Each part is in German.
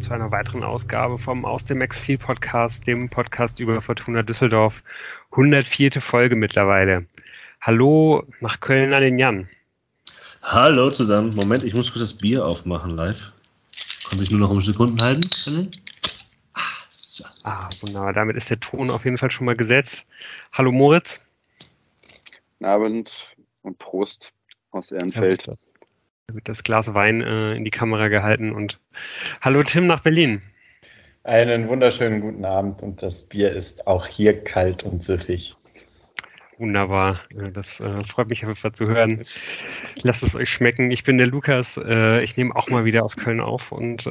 zu einer weiteren Ausgabe vom Aus dem Exil Podcast, dem Podcast über Fortuna Düsseldorf. 104. Folge mittlerweile. Hallo nach Köln an den Jan. Hallo zusammen. Moment, ich muss kurz das Bier aufmachen live. Konnte ich nur noch um Sekunden halten? So. Wunderbar. Damit ist der Ton auf jeden Fall schon mal gesetzt. Hallo Moritz. Guten Abend und Prost aus Ehrenfeld. Da wird das Glas Wein in die Kamera gehalten und hallo Tim nach Berlin. Einen wunderschönen guten Abend und das Bier ist auch hier kalt und süffig. Wunderbar, das freut mich auf jeden Fall zu hören. Lasst es euch schmecken. Ich bin der Lukas, ich nehme auch mal wieder aus Köln auf und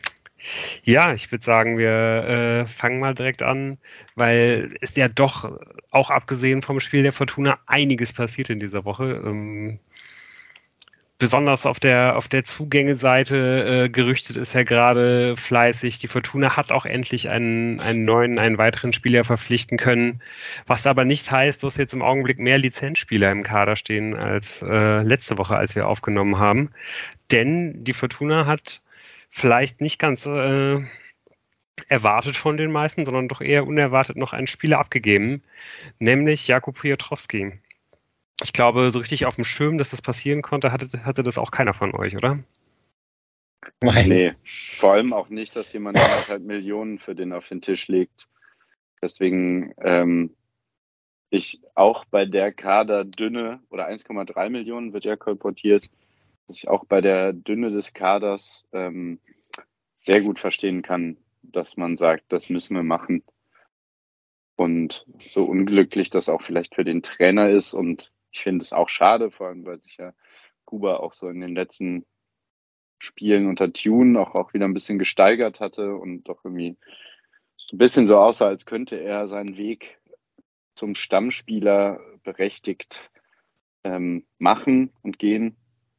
ich würde sagen, wir fangen mal direkt an, weil es ja doch, auch abgesehen vom Spiel der Fortuna, einiges passiert in dieser Woche. Besonders auf der Zugängeseite gerüchtet ist ja gerade fleißig. Die Fortuna hat auch endlich einen weiteren Spieler verpflichten können, was aber nicht heißt, dass jetzt im Augenblick mehr Lizenzspieler im Kader stehen als letzte Woche, als wir aufgenommen haben. Denn die Fortuna hat vielleicht nicht ganz erwartet von den meisten, sondern doch eher unerwartet noch einen Spieler abgegeben, nämlich Jakub Piotrowski. Ich glaube, so richtig auf dem Schirm, dass das passieren konnte, hatte das auch keiner von euch, oder? Nee, vor allem auch nicht, dass jemand 1,5 Millionen für den auf den Tisch legt. Deswegen ich auch bei der Kaderdünne, oder 1,3 Millionen wird ja kolportiert, dass ich auch bei der Dünne des Kaders sehr gut verstehen kann, dass man sagt, das müssen wir machen. Und so unglücklich das auch vielleicht für den Trainer ist, und ich finde es auch schade, vor allem weil sich ja Kuba auch so in den letzten Spielen unter Tune auch wieder ein bisschen gesteigert hatte und doch irgendwie so ein bisschen so aussah, als könnte er seinen Weg zum Stammspieler berechtigt machen und gehen.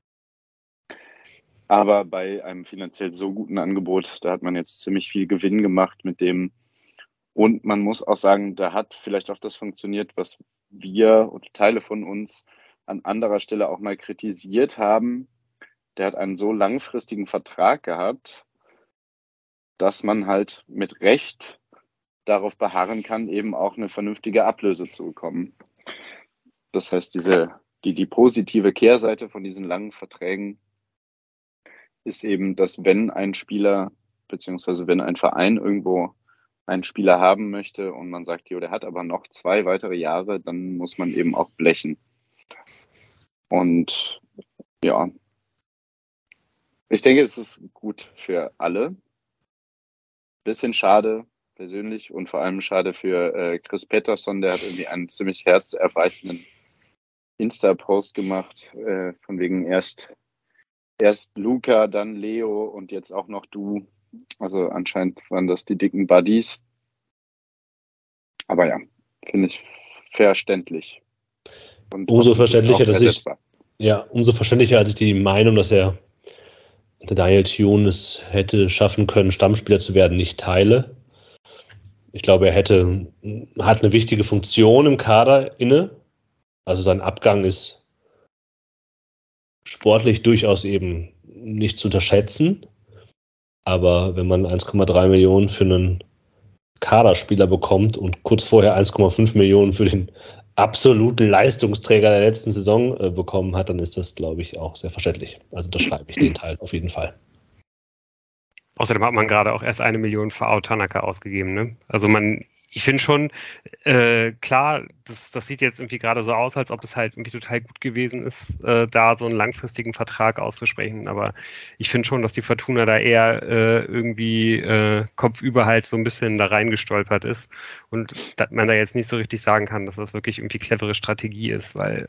Aber bei einem finanziell so guten Angebot, da hat man jetzt ziemlich viel Gewinn gemacht mit dem. Und man muss auch sagen, da hat vielleicht auch das funktioniert, was wir und Teile von uns an anderer Stelle auch mal kritisiert haben. Der hat einen so langfristigen Vertrag gehabt, dass man halt mit Recht darauf beharren kann, eben auch eine vernünftige Ablöse zu bekommen. Das heißt, die positive Kehrseite von diesen langen Verträgen ist eben, dass wenn ein Spieler beziehungsweise wenn ein Verein irgendwo einen Spieler haben möchte und man sagt, der hat aber noch 2 weitere Jahre, dann muss man eben auch blechen. Und ja, ich denke, es ist gut für alle. Bisschen schade persönlich und vor allem schade für Chris Pettersson, der hat irgendwie einen ziemlich herzerweichenden Insta-Post gemacht, von wegen erst Luca, dann Leo und jetzt auch noch du. Also anscheinend waren das die dicken Buddies. Aber ja, finde ich verständlich. Und umso verständlicher, als ich die Meinung, dass der Daniel Thune es hätte schaffen können, Stammspieler zu werden, nicht teile. Ich glaube, er hat eine wichtige Funktion im Kader inne. Also sein Abgang ist sportlich durchaus eben nicht zu unterschätzen. Aber wenn man 1,3 Millionen für einen Kaderspieler bekommt und kurz vorher 1,5 Millionen für den absoluten Leistungsträger der letzten Saison bekommen hat, dann ist das, glaube ich, auch sehr verständlich. Also das schreibe ich den Teil auf jeden Fall. Außerdem hat man gerade auch erst 1 Million für Ao Tanaka ausgegeben, ne? Also ich finde schon, klar, das sieht jetzt irgendwie gerade so aus, als ob es halt irgendwie total gut gewesen ist, da so einen langfristigen Vertrag auszusprechen. Aber ich finde schon, dass die Fortuna da eher irgendwie kopfüber halt so ein bisschen da reingestolpert ist und dass man da jetzt nicht so richtig sagen kann, dass das wirklich irgendwie clevere Strategie ist, weil,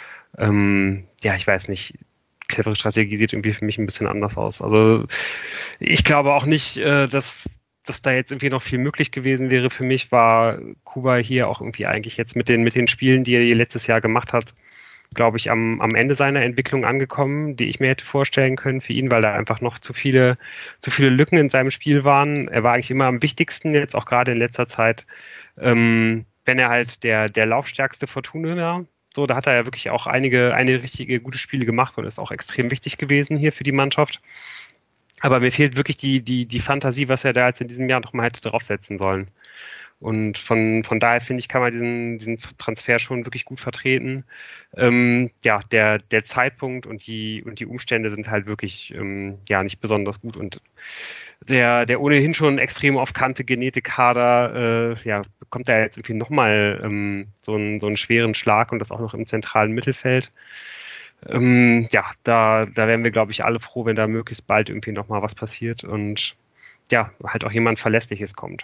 ich weiß nicht, clevere Strategie sieht irgendwie für mich ein bisschen anders aus. Also ich glaube auch nicht, dass da jetzt irgendwie noch viel möglich gewesen wäre. Für mich war Kuba hier auch irgendwie eigentlich jetzt mit den Spielen, die er letztes Jahr gemacht hat, glaube ich, am Ende seiner Entwicklung angekommen, die ich mir hätte vorstellen können für ihn, weil da einfach noch zu viele Lücken in seinem Spiel waren. Er war eigentlich immer am wichtigsten, jetzt auch gerade in letzter Zeit, wenn er halt der laufstärkste Fortuna war. So, da hat er ja wirklich auch einige richtige gute Spiele gemacht und ist auch extrem wichtig gewesen hier für die Mannschaft. Aber mir fehlt wirklich die Fantasie, was er da jetzt in diesem Jahr noch mal hätte draufsetzen sollen. Und von daher finde ich, kann man diesen Transfer schon wirklich gut vertreten. Der Zeitpunkt und die Umstände sind halt wirklich nicht besonders gut. Und der ohnehin schon extrem auf Kante genähte Kader bekommt da jetzt irgendwie nochmal so einen schweren Schlag und das auch noch im zentralen Mittelfeld. Da wären wir, glaube ich, alle froh, wenn da möglichst bald irgendwie nochmal was passiert und halt auch jemand Verlässliches kommt.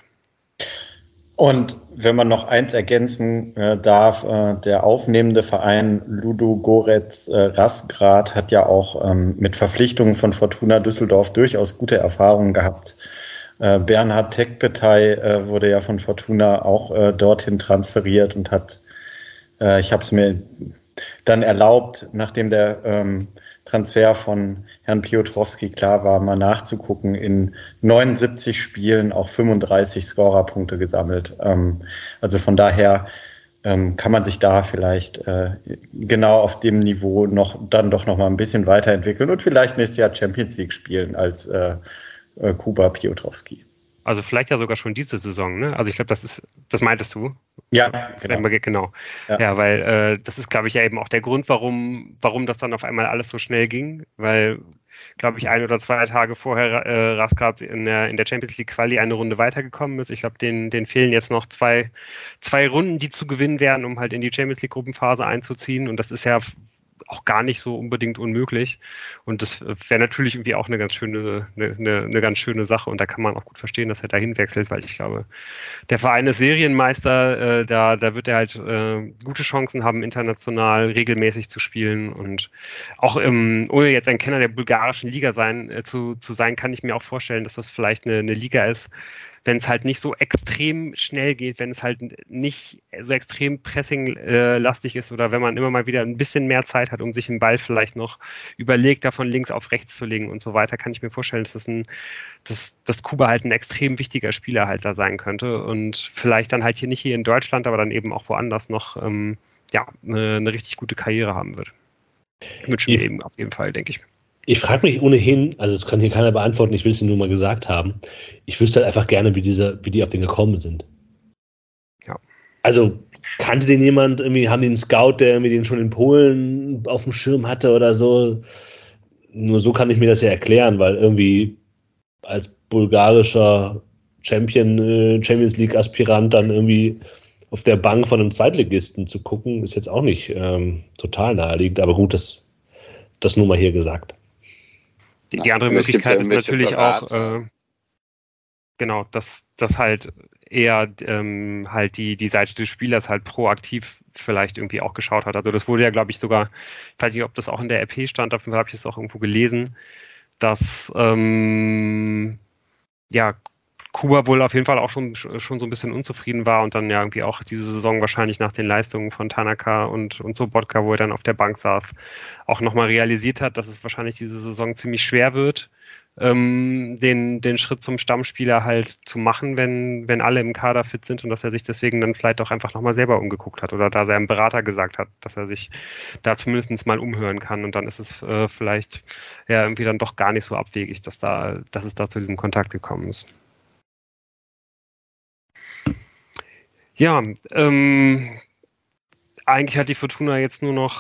Und wenn man noch eins ergänzen darf, der aufnehmende Verein Ludogorets Razgrad hat ja auch mit Verpflichtungen von Fortuna Düsseldorf durchaus gute Erfahrungen gehabt. Bernhard Tekbetay wurde ja von Fortuna auch dorthin transferiert und hat, ich habe es mir dann erlaubt, nachdem der Transfer von Herrn Piotrowski klar war, mal nachzugucken, in 79 Spielen auch 35 Scorerpunkte gesammelt. Also von daher kann man sich da vielleicht genau auf dem Niveau dann doch noch mal ein bisschen weiterentwickeln und vielleicht nächstes Jahr Champions League spielen als Kuba Piotrowski. Also vielleicht ja sogar schon diese Saison, ne? Also ich glaube, das meintest du. Ja, genau. Genau. Ja, weil das ist, glaube ich, ja eben auch der Grund, warum das dann auf einmal alles so schnell ging, weil, glaube ich, 1 oder 2 Tage vorher Razgrad in der Champions League Quali eine Runde weitergekommen ist. Ich glaube, denen fehlen jetzt noch zwei Runden, die zu gewinnen wären, um halt in die Champions League Gruppenphase einzuziehen. Und das ist ja auch gar nicht so unbedingt unmöglich. Und das wäre natürlich irgendwie auch eine ganz schöne Sache. Und da kann man auch gut verstehen, dass er dahin wechselt, weil ich glaube, der Verein ist Serienmeister. Da wird er halt gute Chancen haben, international regelmäßig zu spielen. Und auch ohne jetzt ein Kenner der bulgarischen Liga zu sein, kann ich mir auch vorstellen, dass das vielleicht eine Liga ist, wenn es halt nicht so extrem schnell geht, wenn es halt nicht so extrem pressinglastig ist oder wenn man immer mal wieder ein bisschen mehr Zeit hat, um sich einen Ball vielleicht noch überlegt, da von links auf rechts zu legen und so weiter, kann ich mir vorstellen, dass Kuba halt ein extrem wichtiger Spieler halt da sein könnte und vielleicht dann halt hier in Deutschland, aber dann eben auch woanders noch eine richtig gute Karriere haben wird. Wünschen wir eben auf jeden Fall, denke ich. Ich frage mich ohnehin, also das kann hier keiner beantworten, ich will es nur mal gesagt haben, ich wüsste halt einfach gerne, wie die auf den gekommen sind. Ja. Also kannte den jemand, irgendwie haben die einen Scout, der irgendwie den schon in Polen auf dem Schirm hatte oder so? Nur so kann ich mir das ja erklären, weil irgendwie als bulgarischer Champions League Aspirant dann irgendwie auf der Bank von einem Zweitligisten zu gucken, ist jetzt auch nicht total naheliegend, aber gut, das nur mal hier gesagt. Die andere Möglichkeit ist natürlich auch, dass halt eher halt die Seite des Spielers halt proaktiv vielleicht irgendwie auch geschaut hat. Also das wurde ja, glaube ich, sogar, ich weiß nicht, ob das auch in der RP stand, auf jeden Fall habe ich das auch irgendwo gelesen, dass Kuba wohl auf jeden Fall auch schon so ein bisschen unzufrieden war und dann ja irgendwie auch diese Saison wahrscheinlich nach den Leistungen von Tanaka und Sobotka, wo er dann auf der Bank saß, auch nochmal realisiert hat, dass es wahrscheinlich diese Saison ziemlich schwer wird, den Schritt zum Stammspieler halt zu machen, wenn alle im Kader fit sind und dass er sich deswegen dann vielleicht auch einfach nochmal selber umgeguckt hat oder da seinem Berater gesagt hat, dass er sich da zumindest mal umhören kann und dann ist es vielleicht ja irgendwie dann doch gar nicht so abwegig, dass es da zu diesem Kontakt gekommen ist. Ja, eigentlich hat die Fortuna jetzt nur noch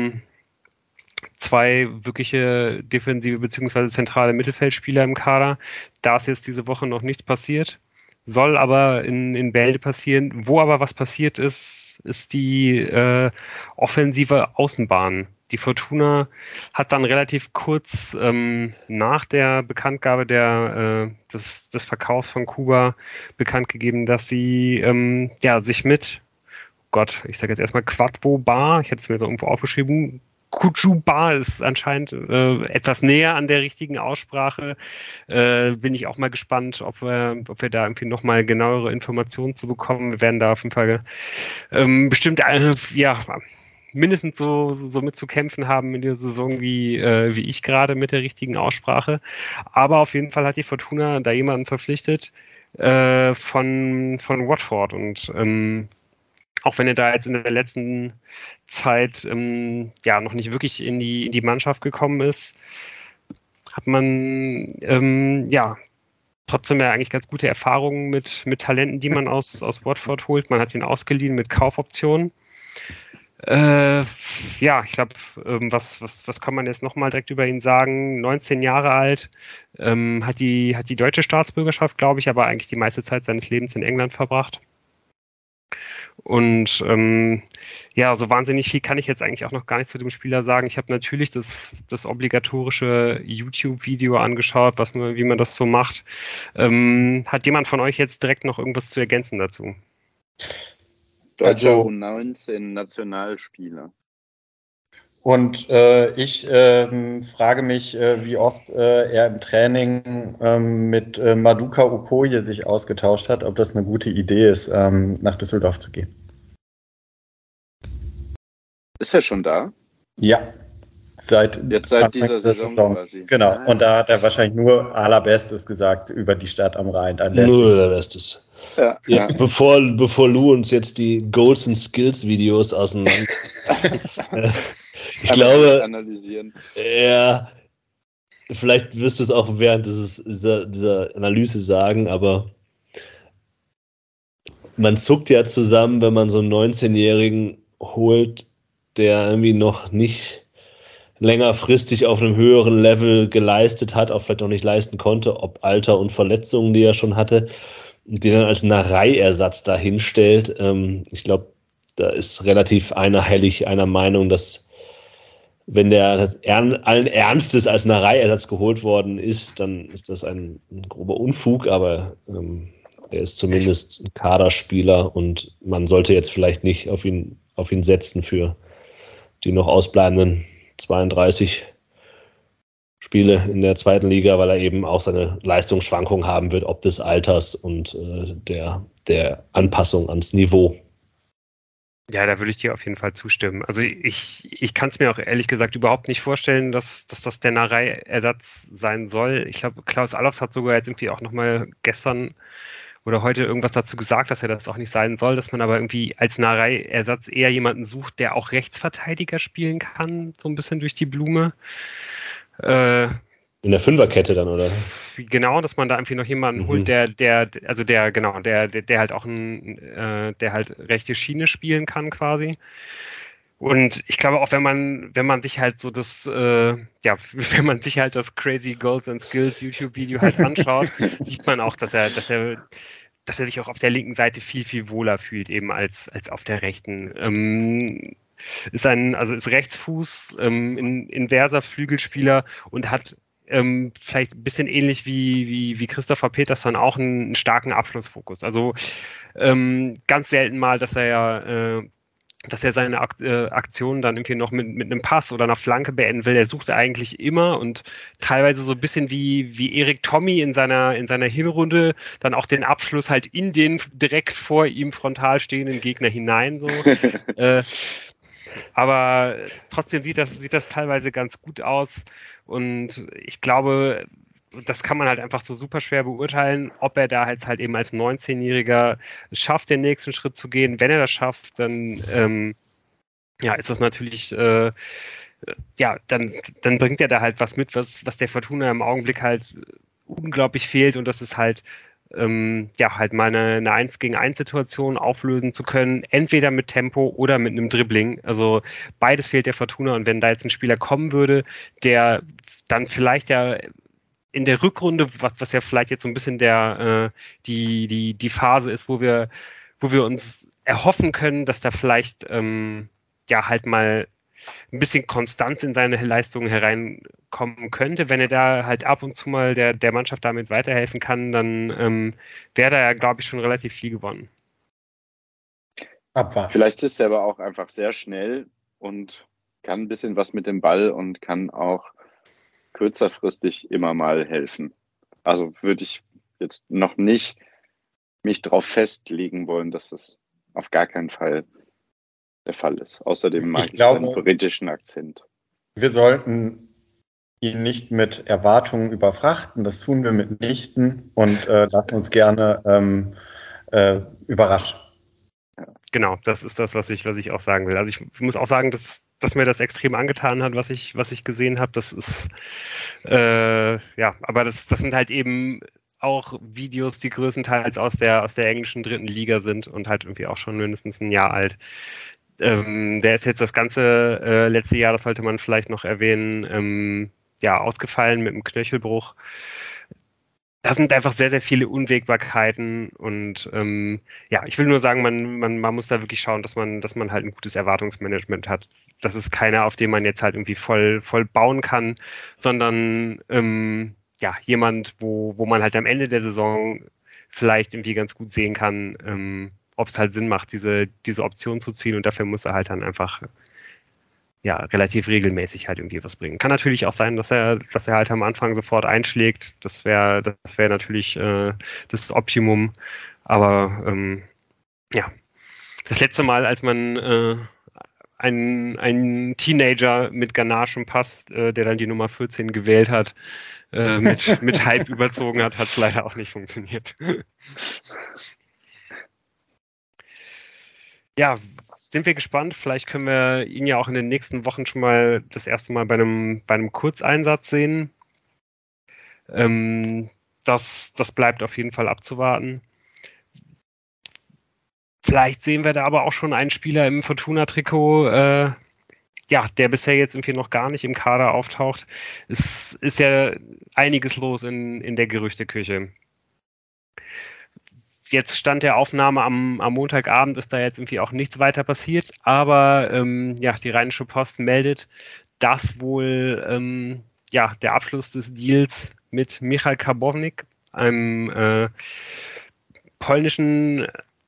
2 wirkliche defensive bzw. zentrale Mittelfeldspieler im Kader. Da ist jetzt diese Woche noch nichts passiert, soll aber in Bälde passieren. Wo aber was passiert ist die offensive Außenbahn. Die Fortuna hat dann relativ kurz nach der Bekanntgabe des Verkaufs von Kuba bekannt gegeben, dass sie sich mit, ich sage jetzt erstmal Quadbo Bar, ich hätte es mir so irgendwo aufgeschrieben, Kujuba ist anscheinend etwas näher an der richtigen Aussprache. Bin ich auch mal gespannt, ob wir da irgendwie nochmal genauere Informationen zu bekommen. Wir werden da auf jeden Fall bestimmt mindestens so mit zu kämpfen haben in der Saison wie ich gerade mit der richtigen Aussprache. Aber auf jeden Fall hat die Fortuna da jemanden verpflichtet von Watford und auch wenn er da jetzt in der letzten Zeit noch nicht wirklich in die Mannschaft gekommen ist, hat man trotzdem ja eigentlich ganz gute Erfahrungen mit Talenten, die man aus Watford holt. Man hat ihn ausgeliehen mit Kaufoptionen. Ich glaube, was kann man jetzt nochmal direkt über ihn sagen? 19 Jahre alt, hat die deutsche Staatsbürgerschaft, glaube ich, aber eigentlich die meiste Zeit seines Lebens in England verbracht. Und so wahnsinnig viel kann ich jetzt eigentlich auch noch gar nicht zu dem Spieler sagen. Ich habe natürlich das obligatorische YouTube-Video angeschaut, wie man das so macht. Hat jemand von euch jetzt direkt noch irgendwas zu ergänzen dazu? Deutscher U19 Nationalspieler. Und ich frage mich, wie oft er im Training mit Maduka Okoye sich ausgetauscht hat, ob das eine gute Idee ist, nach Düsseldorf zu gehen. Ist er schon da? Ja. Seit dieser Saison quasi. Genau. Und da hat er wahrscheinlich nur Allerbestes gesagt über die Stadt am Rhein. Nur Allerbestes. Ja. Bevor Lou uns jetzt die Goals and Skills Videos auseinander. Ich glaube, analysieren. Ja, vielleicht wirst du es auch während dieser Analyse sagen, aber man zuckt ja zusammen, wenn man so einen 19-Jährigen holt, der irgendwie noch nicht längerfristig auf einem höheren Level geleistet hat, auch vielleicht noch nicht leisten konnte, ob Alter und Verletzungen, die er schon hatte, und den dann als Narei-Ersatz dahinstellt. Ich glaube, da ist relativ einhellig einer Meinung, dass wenn der allen Ernstes als Narei-Ersatz geholt worden ist, dann ist das ein grober Unfug, aber er ist zumindest ein Kaderspieler und man sollte jetzt vielleicht nicht auf ihn setzen für die noch ausbleibenden 32 Spiele in der zweiten Liga, weil er eben auch seine Leistungsschwankungen haben wird, ob des Alters und der Anpassung ans Niveau. Ja, da würde ich dir auf jeden Fall zustimmen. Also ich kann es mir auch ehrlich gesagt überhaupt nicht vorstellen, dass das der Narei-Ersatz sein soll. Ich glaube, Klaus Allofs hat sogar jetzt irgendwie auch nochmal gestern oder heute irgendwas dazu gesagt, dass er das auch nicht sein soll, dass man aber irgendwie als Narei-Ersatz eher jemanden sucht, der auch Rechtsverteidiger spielen kann, so ein bisschen durch die Blume. In der Fünferkette dann, oder? Genau, dass man da irgendwie noch jemanden holt, der halt auch der halt rechte Schiene spielen kann quasi. Und ich glaube auch, wenn man sich halt so wenn man sich halt das Crazy Goals and Skills YouTube-Video halt anschaut, sieht man auch, dass er sich auch auf der linken Seite viel, viel wohler fühlt, eben als auf der rechten. Ist Rechtsfuß, inverser Flügelspieler und hat vielleicht ein bisschen ähnlich wie Christopher Peterson auch einen starken Abschlussfokus. Also ganz selten mal, dass er seine Aktion dann irgendwie noch mit einem Pass oder einer Flanke beenden will. Er sucht eigentlich immer und teilweise so ein bisschen wie Erik Tommy in seiner Hinrunde dann auch den Abschluss halt in den direkt vor ihm frontal stehenden Gegner hinein. So. Aber trotzdem sieht das teilweise ganz gut aus und ich glaube, das kann man halt einfach so super schwer beurteilen, ob er da halt eben als 19-Jähriger es schafft, den nächsten Schritt zu gehen. Wenn er das schafft, dann ist das natürlich dann bringt er da halt was mit, was der Fortuna im Augenblick halt unglaublich fehlt und das ist halt halt mal eine 1-gegen-1-Situation auflösen zu können, entweder mit Tempo oder mit einem Dribbling. Also beides fehlt der Fortuna und wenn da jetzt ein Spieler kommen würde, der dann vielleicht ja in der Rückrunde, was ja vielleicht jetzt so ein bisschen die Phase ist, wo wir uns erhoffen können, dass da vielleicht halt mal ein bisschen Konstanz in seine Leistungen hereinkommen könnte. Wenn er da halt ab und zu mal der Mannschaft damit weiterhelfen kann, dann wäre da ja, glaube ich, schon relativ viel gewonnen. Abwarten. Vielleicht ist er aber auch einfach sehr schnell und kann ein bisschen was mit dem Ball und kann auch kürzerfristig immer mal helfen. Also würde ich jetzt noch nicht mich darauf festlegen wollen, dass das auf gar keinen Fall der Fall ist. Außerdem mag ich seinen britischen Akzent. Wir sollten ihn nicht mit Erwartungen überfrachten. Das tun wir mitnichten und lassen uns gerne überraschen. Genau, das ist das, was ich auch sagen will. Also ich muss auch sagen, dass dass mir das extrem angetan hat, was ich gesehen habe. Das ist, aber das sind halt eben auch Videos, die größtenteils aus der englischen 3. Liga sind und halt irgendwie auch schon mindestens ein Jahr alt. Der ist jetzt das ganze letzte Jahr, das sollte man vielleicht noch erwähnen, ausgefallen mit einem Knöchelbruch. Da sind einfach sehr, sehr viele Unwägbarkeiten und ich will nur sagen, man muss da wirklich schauen, dass man halt ein gutes Erwartungsmanagement hat. Das ist keiner, auf den man jetzt halt irgendwie voll bauen kann, sondern jemand, wo man halt am Ende der Saison vielleicht irgendwie ganz gut sehen kann, ob es halt Sinn macht, diese Option zu ziehen, und dafür muss er halt dann einfach relativ regelmäßig halt irgendwie was bringen. Kann natürlich auch sein, dass er halt am Anfang sofort einschlägt. Das wäre natürlich das Optimum. Aber das letzte Mal, als man einen Teenager mit Ganache im Pass, der dann die Nummer 14 gewählt hat, mit Hype überzogen hat es leider auch nicht funktioniert. Ja, sind wir gespannt. Vielleicht können wir ihn ja auch in den nächsten Wochen schon mal das erste Mal bei einem Kurzeinsatz sehen. Das bleibt auf jeden Fall abzuwarten. Vielleicht sehen wir da aber auch schon einen Spieler im Fortuna-Trikot, der bisher jetzt irgendwie noch gar nicht im Kader auftaucht. Es ist ja einiges los in der Gerüchteküche. Jetzt Stand der Aufnahme am Montagabend ist da jetzt irgendwie auch nichts weiter passiert, aber die Rheinische Post meldet, dass wohl der Abschluss des Deals mit Michal Karbownik, einem polnischen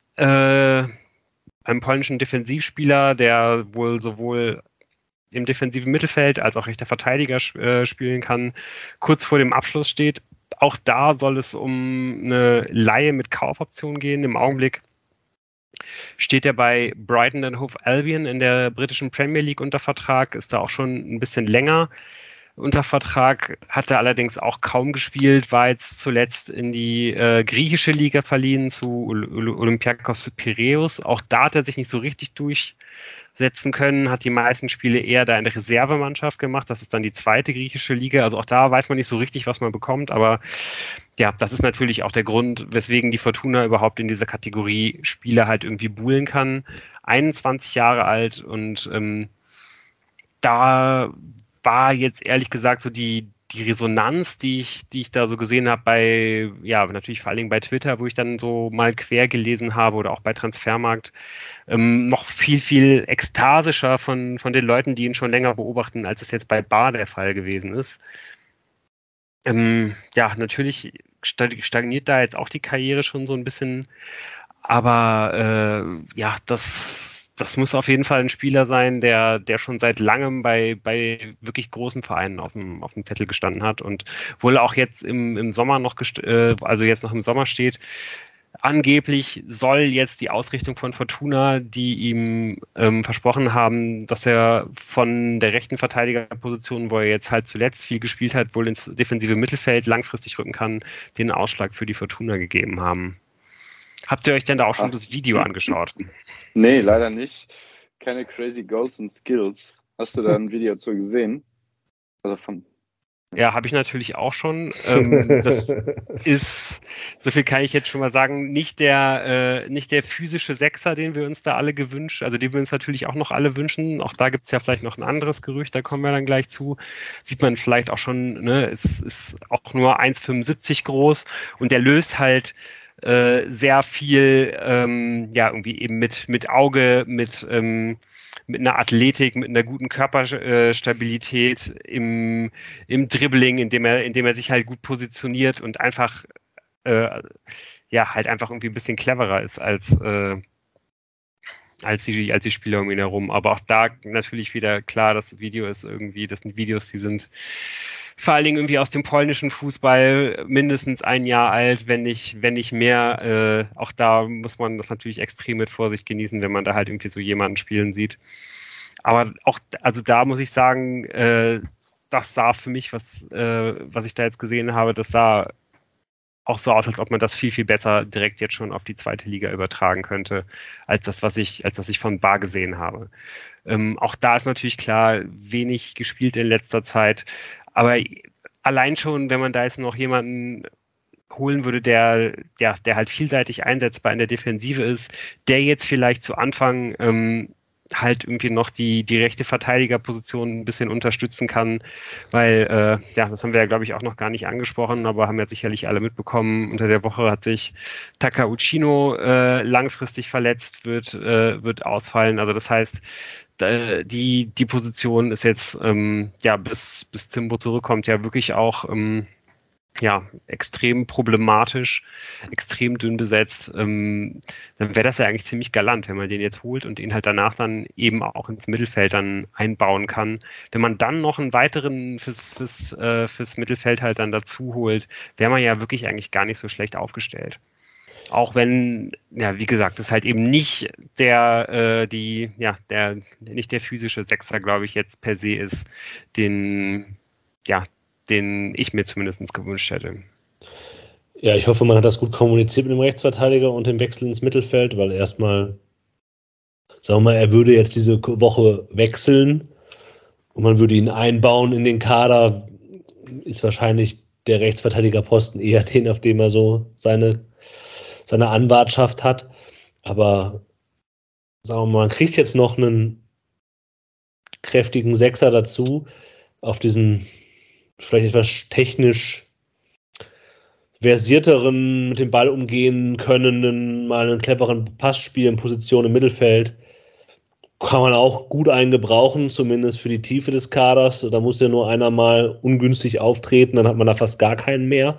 Defensivspieler, der wohl sowohl im defensiven Mittelfeld als auch rechter Verteidiger spielen kann, kurz vor dem Abschluss steht. Auch da soll es um eine Leihe mit Kaufoption gehen. Im Augenblick steht er bei Brighton and Hove Albion in der britischen Premier League unter Vertrag, ist da auch schon ein bisschen länger unter Vertrag, hat er allerdings auch kaum gespielt, war jetzt zuletzt in die griechische Liga verliehen zu Olympiakos Piräus. Auch da hat er sich nicht so richtig durchsetzen können, hat die meisten Spiele eher da in der Reservemannschaft gemacht. Das ist dann die 2. griechische Liga. Also auch da weiß man nicht so richtig, was man bekommt. Aber ja, das ist natürlich auch der Grund, weswegen die Fortuna überhaupt in dieser Kategorie Spieler halt irgendwie buhlen kann. 21 Jahre alt und da war jetzt ehrlich gesagt so die Resonanz, die ich da so gesehen habe natürlich vor allen Dingen bei Twitter, wo ich dann so mal quer gelesen habe oder auch bei Transfermarkt, noch viel, viel ekstasischer von den Leuten, die ihn schon länger beobachten, als es jetzt bei Bar der Fall gewesen ist. Natürlich stagniert da jetzt auch die Karriere schon so ein bisschen, aber das muss auf jeden Fall ein Spieler sein, der schon seit langem bei wirklich großen Vereinen auf dem Zettel gestanden hat und wohl auch jetzt im Sommer noch, jetzt noch im Sommer steht. Angeblich soll jetzt die Ausrichtung von Fortuna, die ihm versprochen haben, dass er von der rechten Verteidigerposition, wo er jetzt halt zuletzt viel gespielt hat, wohl ins defensive Mittelfeld langfristig rücken kann, den Ausschlag für die Fortuna gegeben haben. Habt ihr euch denn da auch schon das Video angeschaut? Nee, leider nicht. Keine Crazy Goals and Skills. Hast du da ein Video zu gesehen? Ja, habe ich natürlich auch schon. Das ist, so viel kann ich jetzt schon mal sagen, nicht der physische Sechser, den wir uns da alle gewünscht, also den wir uns natürlich auch noch alle wünschen. Auch da gibt es ja vielleicht noch ein anderes Gerücht, da kommen wir dann gleich zu. Sieht man vielleicht auch schon, es ist auch nur 1,75 groß und der löst halt sehr viel, irgendwie eben mit Auge, mit einer Athletik, mit einer guten Körperstabilität im Dribbling, indem er sich halt gut positioniert und einfach halt einfach irgendwie ein bisschen cleverer ist als die Spieler um ihn herum. Aber auch da natürlich wieder klar, das sind Videos, die sind vor allen Dingen irgendwie aus dem polnischen Fußball mindestens ein Jahr alt, wenn nicht mehr. Auch da muss man das natürlich extrem mit Vorsicht genießen, wenn man da halt irgendwie so jemanden spielen sieht. Aber auch, also da muss ich sagen, das sah für mich, was ich da jetzt gesehen habe, das sah auch so aus, als ob man das viel, viel besser direkt jetzt schon auf die zweite Liga übertragen könnte, als das, was ich von Bar gesehen habe. Auch da ist natürlich klar, wenig gespielt in letzter Zeit, aber allein schon, wenn man da jetzt noch jemanden holen würde, der halt vielseitig einsetzbar in der Defensive ist, der jetzt vielleicht zu Anfang halt irgendwie noch die rechte Verteidigerposition ein bisschen unterstützen kann, weil, das haben wir ja, glaube ich, auch noch gar nicht angesprochen, aber haben ja sicherlich alle mitbekommen, unter der Woche hat sich Takauchino langfristig verletzt, wird ausfallen. Also das heißt, die Position ist jetzt, bis Timbo zurückkommt, ja wirklich auch extrem problematisch, extrem dünn besetzt, dann wäre das ja eigentlich ziemlich galant, wenn man den jetzt holt und ihn halt danach dann eben auch ins Mittelfeld dann einbauen kann. Wenn man dann noch einen weiteren fürs Mittelfeld halt dann dazu holt, wäre man ja wirklich eigentlich gar nicht so schlecht aufgestellt. Auch wenn, wie gesagt, das halt eben nicht nicht der physische Sechser, glaube ich, jetzt per se ist, den ich mir zumindest gewünscht hätte. Ja, ich hoffe, man hat das gut kommuniziert mit dem Rechtsverteidiger und dem Wechsel ins Mittelfeld, weil erstmal, sagen wir mal, er würde jetzt diese Woche wechseln und man würde ihn einbauen in den Kader, ist wahrscheinlich der Rechtsverteidigerposten eher den, auf dem er so seine Anwartschaft hat. Aber sagen wir mal, man kriegt jetzt noch einen kräftigen Sechser dazu auf diesen vielleicht etwas technisch versierteren, mit dem Ball umgehen könnenden, mal einen cleveren Pass spielen, Position im Mittelfeld. Kann man auch gut eingebrauchen, zumindest für die Tiefe des Kaders. Da muss ja nur einer mal ungünstig auftreten, dann hat man da fast gar keinen mehr.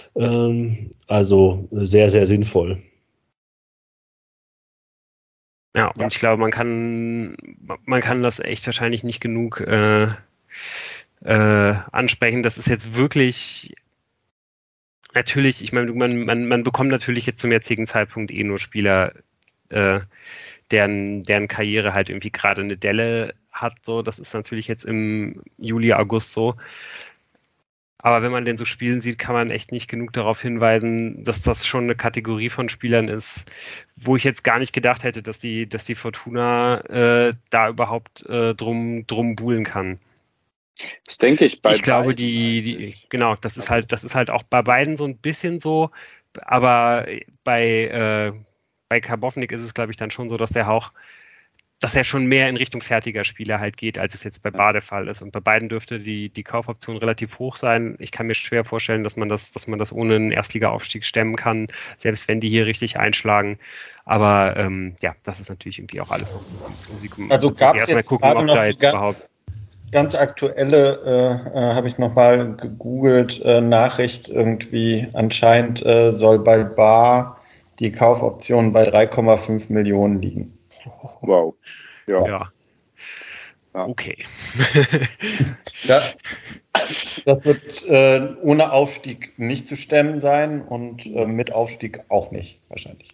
Also sehr, sehr sinnvoll. Ja, und ich glaube, man kann das echt wahrscheinlich nicht genug ansprechen. Das ist jetzt wirklich natürlich, ich meine, man bekommt natürlich jetzt zum jetzigen Zeitpunkt nur Spieler, deren Karriere halt irgendwie gerade eine Delle hat. So, das ist natürlich jetzt im Juli, August so. Aber wenn man den so spielen sieht, kann man echt nicht genug darauf hinweisen, dass das schon eine Kategorie von Spielern ist, wo ich jetzt gar nicht gedacht hätte, dass die Fortuna da überhaupt drum buhlen kann. Das denke ich bei Ich glaube, beiden. das ist halt auch bei beiden so ein bisschen so, aber bei Karbovnik ist es, glaube ich, dann schon so, dass er schon mehr in Richtung fertiger Spieler halt geht, als es jetzt bei Bar der Fall ist. Und bei beiden dürfte die Kaufoption relativ hoch sein. Ich kann mir schwer vorstellen, dass man das ohne einen Erstliga-Aufstieg stemmen kann, selbst wenn die hier richtig einschlagen. Aber das ist natürlich irgendwie auch alles noch Musik. Also gab es jetzt gucken, ob noch da jetzt ganz aktuelle, habe ich nochmal gegoogelt, Nachricht irgendwie, anscheinend soll bei Bar die Kaufoption bei 3,5 Millionen liegen. Wow. Ja. Okay. Das wird ohne Aufstieg nicht zu stemmen sein und mit Aufstieg auch nicht, wahrscheinlich.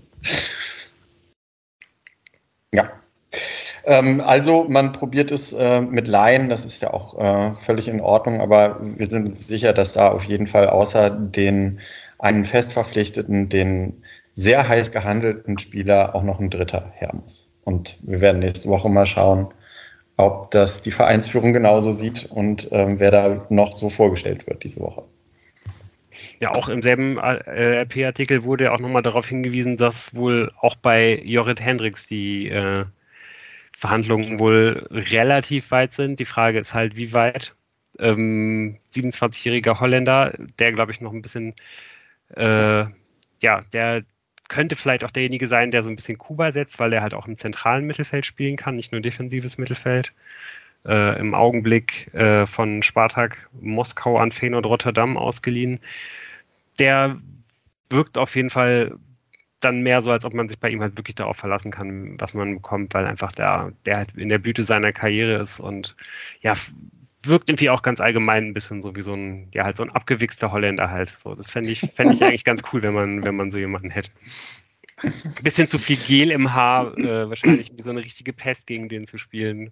Ja. Also man probiert es mit Laien, das ist ja auch völlig in Ordnung, aber wir sind uns sicher, dass da auf jeden Fall außer den einen festverpflichteten, den sehr heiß gehandelten Spieler auch noch ein Dritter her muss. Und wir werden nächste Woche mal schauen, ob das die Vereinsführung genauso sieht und wer da noch so vorgestellt wird diese Woche. Ja, auch im selben RP-Artikel wurde auch nochmal darauf hingewiesen, dass wohl auch bei Jorrit Hendricks die Verhandlungen wohl relativ weit sind. Die Frage ist halt, wie weit. 27-jähriger Holländer, der, glaube ich, noch ein bisschen, der könnte vielleicht auch derjenige sein, der so ein bisschen Kuba setzt, weil er halt auch im zentralen Mittelfeld spielen kann, nicht nur defensives Mittelfeld. Im Augenblick von Spartak Moskau an Feyenoord Rotterdam ausgeliehen. Der wirkt auf jeden Fall dann mehr so, als ob man sich bei ihm halt wirklich darauf verlassen kann, was man bekommt, weil einfach der halt in der Blüte seiner Karriere ist und wirkt irgendwie auch ganz allgemein ein bisschen so wie so ein abgewichster Holländer halt. So, das fände ich eigentlich ganz cool, wenn man so jemanden hätte. Ein bisschen zu viel Gel im Haar, wahrscheinlich wie so eine richtige Pest gegen den zu spielen.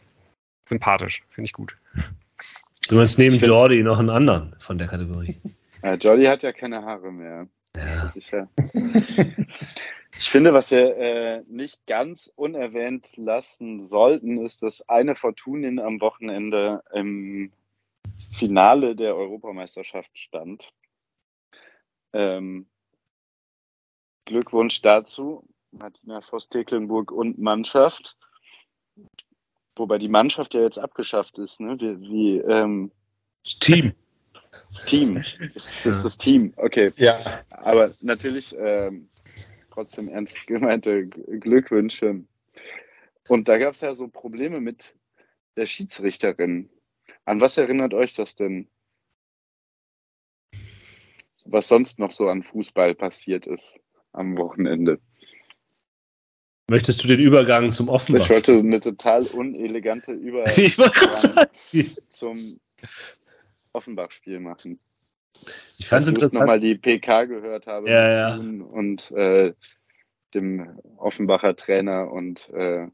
Sympathisch, finde ich gut. Du meinst neben Jordi noch einen anderen von der Kategorie? Jordi hat ja keine Haare mehr. Ja. Sicher. Ich finde, was wir nicht ganz unerwähnt lassen sollten, ist, dass eine Fortunin am Wochenende im Finale der Europameisterschaft stand. Glückwunsch dazu, Martina Voss-Tecklenburg und Mannschaft. Wobei die Mannschaft ja jetzt abgeschafft ist, ne? Team. Das Team. Das ist das Team, okay. Ja. Aber natürlich trotzdem ernst gemeinte Glückwünsche. Und da gab es ja so Probleme mit der Schiedsrichterin. An was erinnert euch das denn? Was sonst noch so an Fußball passiert ist am Wochenende. Möchtest du den Übergang zum Offenbach? Ich wollte eine total unelegante Übergang zum Offenbach-Spiel machen. Ich fand es interessant. Ich nochmal die PK gehört habe mit und dem Offenbacher Trainer und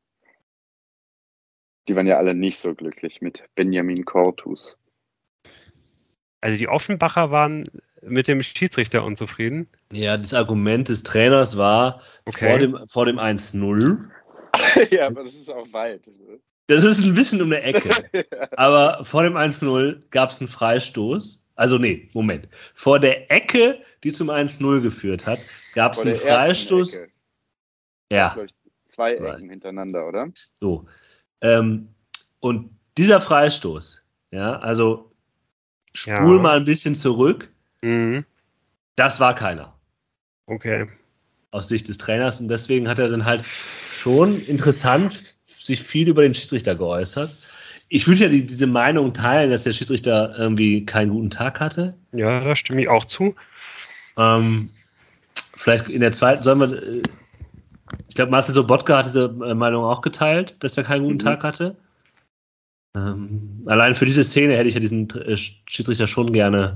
die waren ja alle nicht so glücklich mit Benjamin Cortus. Also die Offenbacher waren mit dem Schiedsrichter unzufrieden? Ja, das Argument des Trainers war vor dem 1-0. Ja, aber das ist auch weit. Das ist ein bisschen um eine Ecke. Aber vor dem 1-0 gab es einen Freistoß. Also nee, Moment. Vor der Ecke, die zum 1-0 geführt hat, gab es einen Freistoß. Ecke. Ja. Zwei Ecken hintereinander, oder? So. Und dieser Freistoß, ja, also spul mal ein bisschen zurück. Mhm. Das war keiner. Okay. Aus Sicht des Trainers. Und deswegen hat er dann halt schon interessant sich viel über den Schiedsrichter geäußert. Ich würde ja diese Meinung teilen, dass der Schiedsrichter irgendwie keinen guten Tag hatte. Ja, da stimme ich auch zu. Vielleicht in der zweiten, ich glaube, Marcel Sobotka hat diese Meinung auch geteilt, dass er keinen guten Tag hatte. Allein für diese Szene hätte ich ja diesen Schiedsrichter schon gerne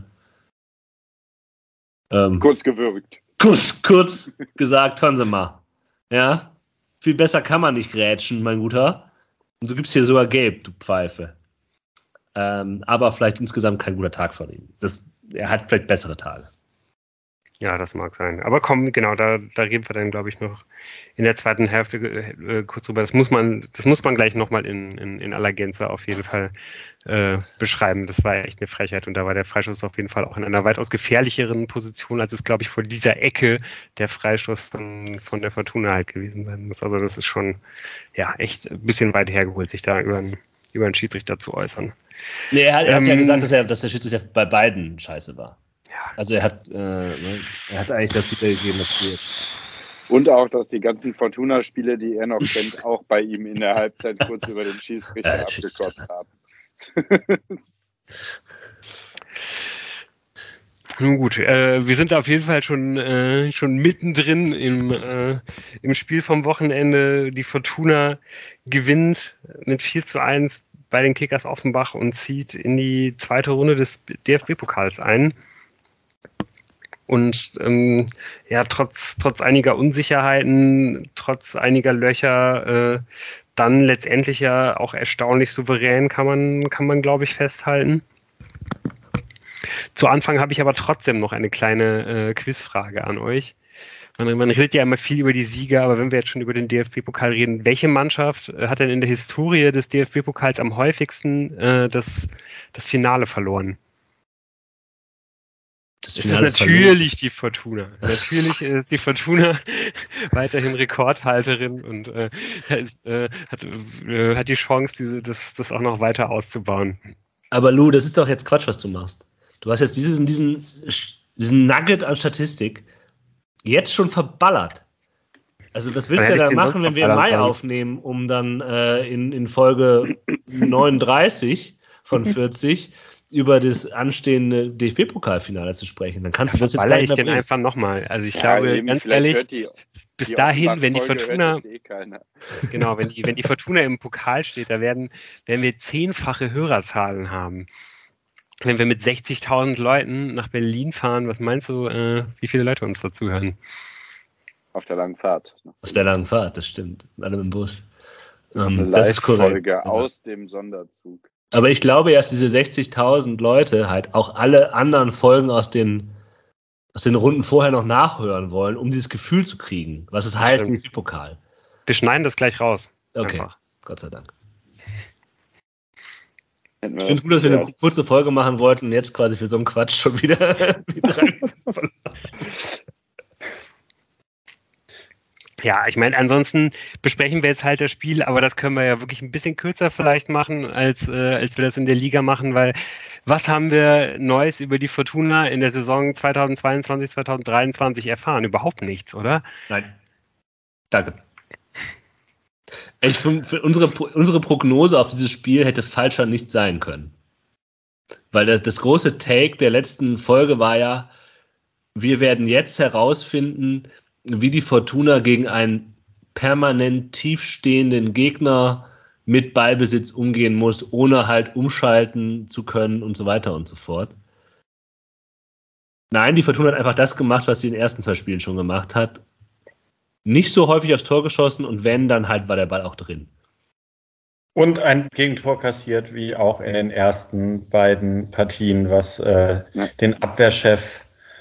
kurz gewürgt. Kurz gesagt, hören Sie mal. Ja, viel besser kann man nicht grätschen, mein Guter. Und du gibst hier sogar gelb, du Pfeife. Aber vielleicht insgesamt kein guter Tag von ihm. Er hat vielleicht bessere Tage. Ja, das mag sein. Aber komm, genau, da reden wir dann, glaube ich, noch in der zweiten Hälfte kurz drüber. Das muss man gleich nochmal in aller Gänze auf jeden Fall beschreiben. Das war echt eine Frechheit und da war der Freistoß auf jeden Fall auch in einer weitaus gefährlicheren Position, als es, glaube ich, vor dieser Ecke der Freistoß von der Fortuna halt gewesen sein muss. Also das ist schon echt ein bisschen weit hergeholt, sich da über einen Schiedsrichter zu äußern. Nee, er hat ja gesagt, dass der Schiedsrichter bei beiden scheiße war. Ja. Also er hat eigentlich das wiedergegeben, was geht. Und auch, dass die ganzen Fortuna-Spiele, die er noch kennt, auch bei ihm in der Halbzeit kurz über den Schiedsrichter abgekotzt haben. Nun gut, wir sind auf jeden Fall schon mittendrin im Spiel vom Wochenende. Die Fortuna gewinnt mit 4:1 bei den Kickers Offenbach und zieht in die zweite Runde des DFB-Pokals ein. Und trotz einiger Unsicherheiten, trotz einiger Löcher, dann letztendlich ja auch erstaunlich souverän, kann man glaube ich festhalten. Zu Anfang habe ich aber trotzdem noch eine kleine Quizfrage an euch. Man redet ja immer viel über die Sieger, aber wenn wir jetzt schon über den DFB-Pokal reden, welche Mannschaft hat denn in der Historie des DFB-Pokals am häufigsten das Finale verloren? Es ist natürlich die Fortuna. Natürlich ist die Fortuna weiterhin Rekordhalterin und hat die Chance, das auch noch weiter auszubauen. Aber Lou, das ist doch jetzt Quatsch, was du machst. Du hast jetzt diesen Nugget an Statistik jetzt schon verballert. Also was willst du da machen, wenn wir im Mai aufnehmen, um dann in Folge 39 von 40 über das anstehende DFB-Pokalfinale zu sprechen? Dann kannst du das jetzt gleich ich den einfach nochmal. Also ich glaube, ganz ehrlich, bis dahin, wenn die Fortuna genau, wenn die Fortuna im Pokal steht, da werden wir 10-fache Hörerzahlen haben. Wenn wir mit 60.000 Leuten nach Berlin fahren, was meinst du, wie viele Leute uns dazu hören? Auf der langen Fahrt. Auf der langen Fahrt, das stimmt. Alle im Bus. Das ist korrekt. Aus dem Sonderzug. Aber ich glaube, dass diese 60.000 Leute halt auch alle anderen Folgen aus den Runden vorher noch nachhören wollen, um dieses Gefühl zu kriegen, was es heißt, DFB-Pokal. Wir schneiden das gleich raus. Okay, einfach. Gott sei Dank. Ich finde es gut, dass wir eine kurze Folge machen wollten und jetzt quasi für so einen Quatsch schon wieder rein. Ja, ich meine, ansonsten besprechen wir jetzt halt das Spiel, aber das können wir ja wirklich ein bisschen kürzer vielleicht machen, als wir das in der Liga machen, weil was haben wir Neues über die Fortuna in der Saison 2022, 2023 erfahren? Überhaupt nichts, oder? Nein. Danke. Für unsere Prognose auf dieses Spiel hätte falscher nicht sein können. Weil das große Take der letzten Folge war ja, wir werden jetzt herausfinden, wie die Fortuna gegen einen permanent tiefstehenden Gegner mit Ballbesitz umgehen muss, ohne halt umschalten zu können und so weiter und so fort. Nein, die Fortuna hat einfach das gemacht, was sie in den ersten 2 Spielen schon gemacht hat. Nicht so häufig aufs Tor geschossen und wenn, dann halt war der Ball auch drin. Und ein Gegentor kassiert, wie auch in den ersten beiden Partien, was den Abwehrchef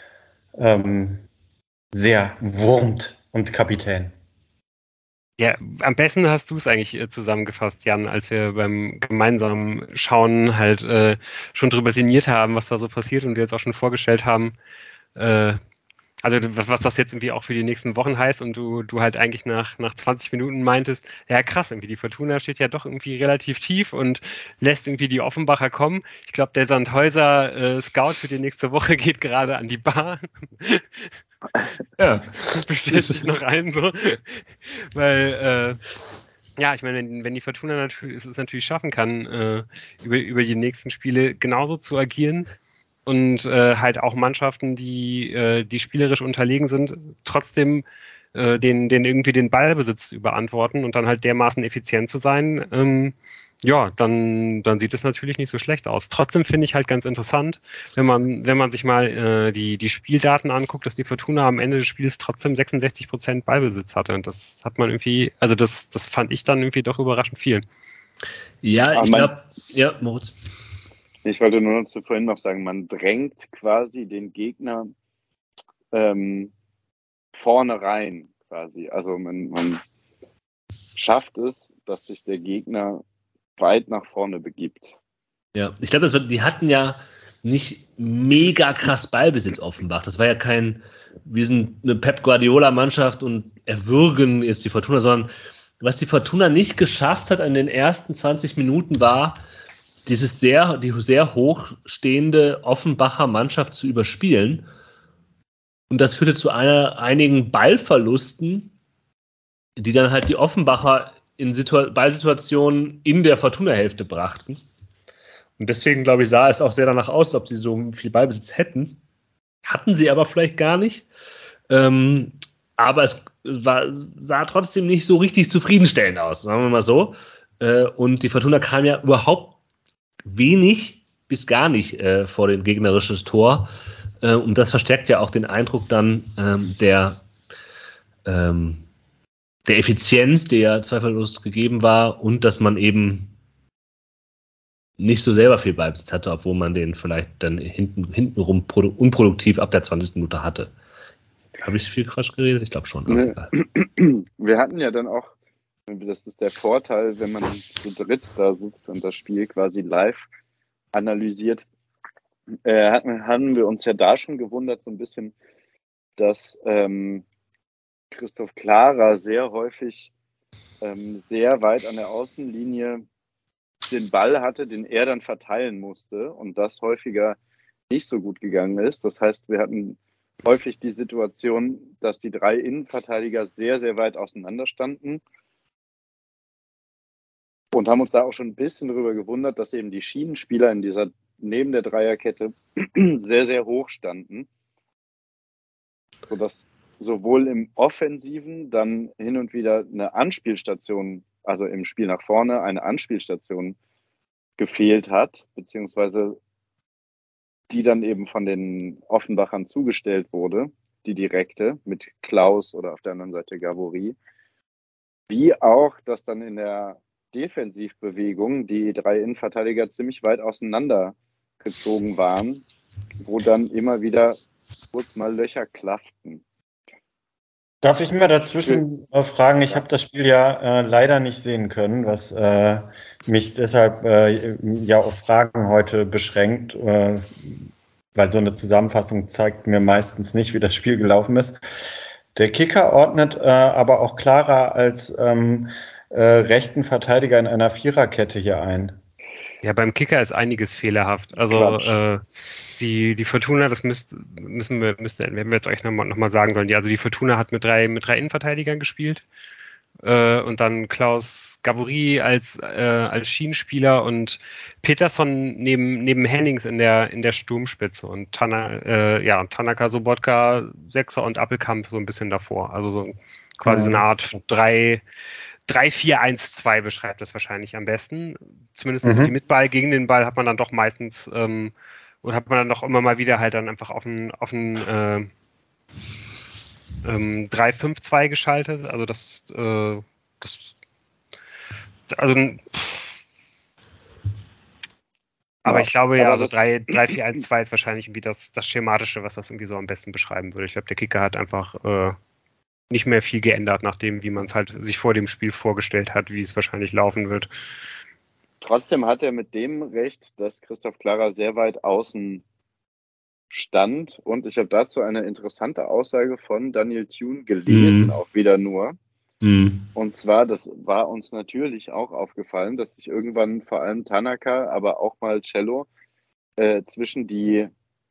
sehr wurmt und Kapitän. Ja, am besten hast du es eigentlich zusammengefasst, Jan, als wir beim gemeinsamen Schauen halt schon drüber sinniert haben, was da so passiert und wir jetzt auch schon vorgestellt haben, also was das jetzt irgendwie auch für die nächsten Wochen heißt und du halt eigentlich nach 20 Minuten meintest, ja krass, irgendwie die Fortuna steht ja doch irgendwie relativ tief und lässt irgendwie die Offenbacher kommen. Ich glaube, der Sandhäuser Scout für die nächste Woche geht gerade an die Bar. Ja, bestellt sich noch ein, so. Weil, ja, ich meine, wenn die Fortuna es natürlich schaffen kann, über die nächsten Spiele genauso zu agieren und halt auch Mannschaften, die spielerisch unterlegen sind, trotzdem den irgendwie den Ballbesitz überantworten und dann halt dermaßen effizient zu sein, ja, dann sieht es natürlich nicht so schlecht aus. Trotzdem finde ich halt ganz interessant, wenn man sich mal die Spieldaten anguckt, dass die Fortuna am Ende des Spiels trotzdem 66% Ballbesitz hatte. Und das hat man irgendwie, also das fand ich dann irgendwie doch überraschend viel. Ja, ich glaube, ja, Moritz. Ich wollte nur noch vorhin noch sagen, man drängt quasi den Gegner vorne rein quasi. Also man schafft es, dass sich der Gegner weit nach vorne begibt. Ja, ich glaube, die hatten ja nicht mega krass Ballbesitz Offenbach. Das war ja wir sind eine Pep Guardiola-Mannschaft und erwürgen jetzt die Fortuna, sondern was die Fortuna nicht geschafft hat in den ersten 20 Minuten war, die sehr hochstehende Offenbacher Mannschaft zu überspielen. Und das führte zu einigen Ballverlusten, die dann halt die Offenbacher in Ballsituationen in der Fortuna-Hälfte brachten. Und deswegen, glaube ich, sah es auch sehr danach aus, als ob sie so viel Ballbesitz hätten. Hatten sie aber vielleicht gar nicht. Aber es sah trotzdem nicht so richtig zufriedenstellend aus, sagen wir mal so. Und die Fortuna kam ja überhaupt wenig bis gar nicht vor den gegnerisches Tor. Und das verstärkt ja auch den Eindruck dann der Effizienz, der ja zweifellos gegeben war und dass man eben nicht so selber viel Ballbesitz hatte, obwohl man den vielleicht dann hintenrum unproduktiv ab der 20. Minute hatte. Habe ich viel Quatsch geredet? Ich glaube schon. Wir hatten ja dann auch, das ist der Vorteil, wenn man zu dritt da sitzt und das Spiel quasi live analysiert, haben wir uns ja da schon gewundert so ein bisschen, dass Christoph Klara sehr häufig sehr weit an der Außenlinie den Ball hatte, den er dann verteilen musste und das häufiger nicht so gut gegangen ist. Das heißt, wir hatten häufig die Situation, dass die 3 Innenverteidiger sehr, sehr weit auseinander standen und haben uns da auch schon ein bisschen darüber gewundert, dass eben die Schienenspieler neben der Dreierkette sehr, sehr hoch standen, sodass sowohl im Offensiven dann hin und wieder eine Anspielstation, also im Spiel nach vorne eine Anspielstation gefehlt hat, beziehungsweise die dann eben von den Offenbachern zugestellt wurde, die direkte mit Klaus oder auf der anderen Seite Gabori. Wie auch, dass dann in der Defensivbewegung die 3 Innenverteidiger ziemlich weit auseinander gezogen waren, wo dann immer wieder kurz mal Löcher klafften. Darf ich mal dazwischen fragen? Ich habe das Spiel ja leider nicht sehen können, was mich deshalb ja auf Fragen heute beschränkt, weil so eine Zusammenfassung zeigt mir meistens nicht, wie das Spiel gelaufen ist. Der Kicker ordnet aber auch Clara als rechten Verteidiger in einer Viererkette hier ein. Ja, beim Kicker ist einiges fehlerhaft. Also die Fortuna, das hätten wir jetzt euch noch mal sagen sollen. Die Fortuna hat mit drei Innenverteidigern gespielt. Und dann Klaus Gavory als Schienenspieler und Peterson neben Hennings in der Sturmspitze und Tanaka Sobotka, Sechser und Appelkamp so ein bisschen davor. Also so quasi so eine Art 3-4-1-2 beschreibt das wahrscheinlich am besten. Zumindest mit Ball. Gegen den Ball hat man dann doch meistens und hat man dann doch immer mal wieder halt dann einfach auf ein 3-5-2 geschaltet. Also aber ich glaube ja, also 3-4-1-2 ist wahrscheinlich irgendwie das Schematische, was das irgendwie so am besten beschreiben würde. Ich glaube, der Kicker hat einfach nicht mehr viel geändert, nachdem, wie man es halt sich vor dem Spiel vorgestellt hat, wie es wahrscheinlich laufen wird. Trotzdem hat er mit dem Recht, dass Christoph Clara sehr weit außen stand, und ich habe dazu eine interessante Aussage von Daniel Thune gelesen, auch wieder nur. Und zwar, das war uns natürlich auch aufgefallen, dass sich irgendwann vor allem Tanaka, aber auch mal Cello in die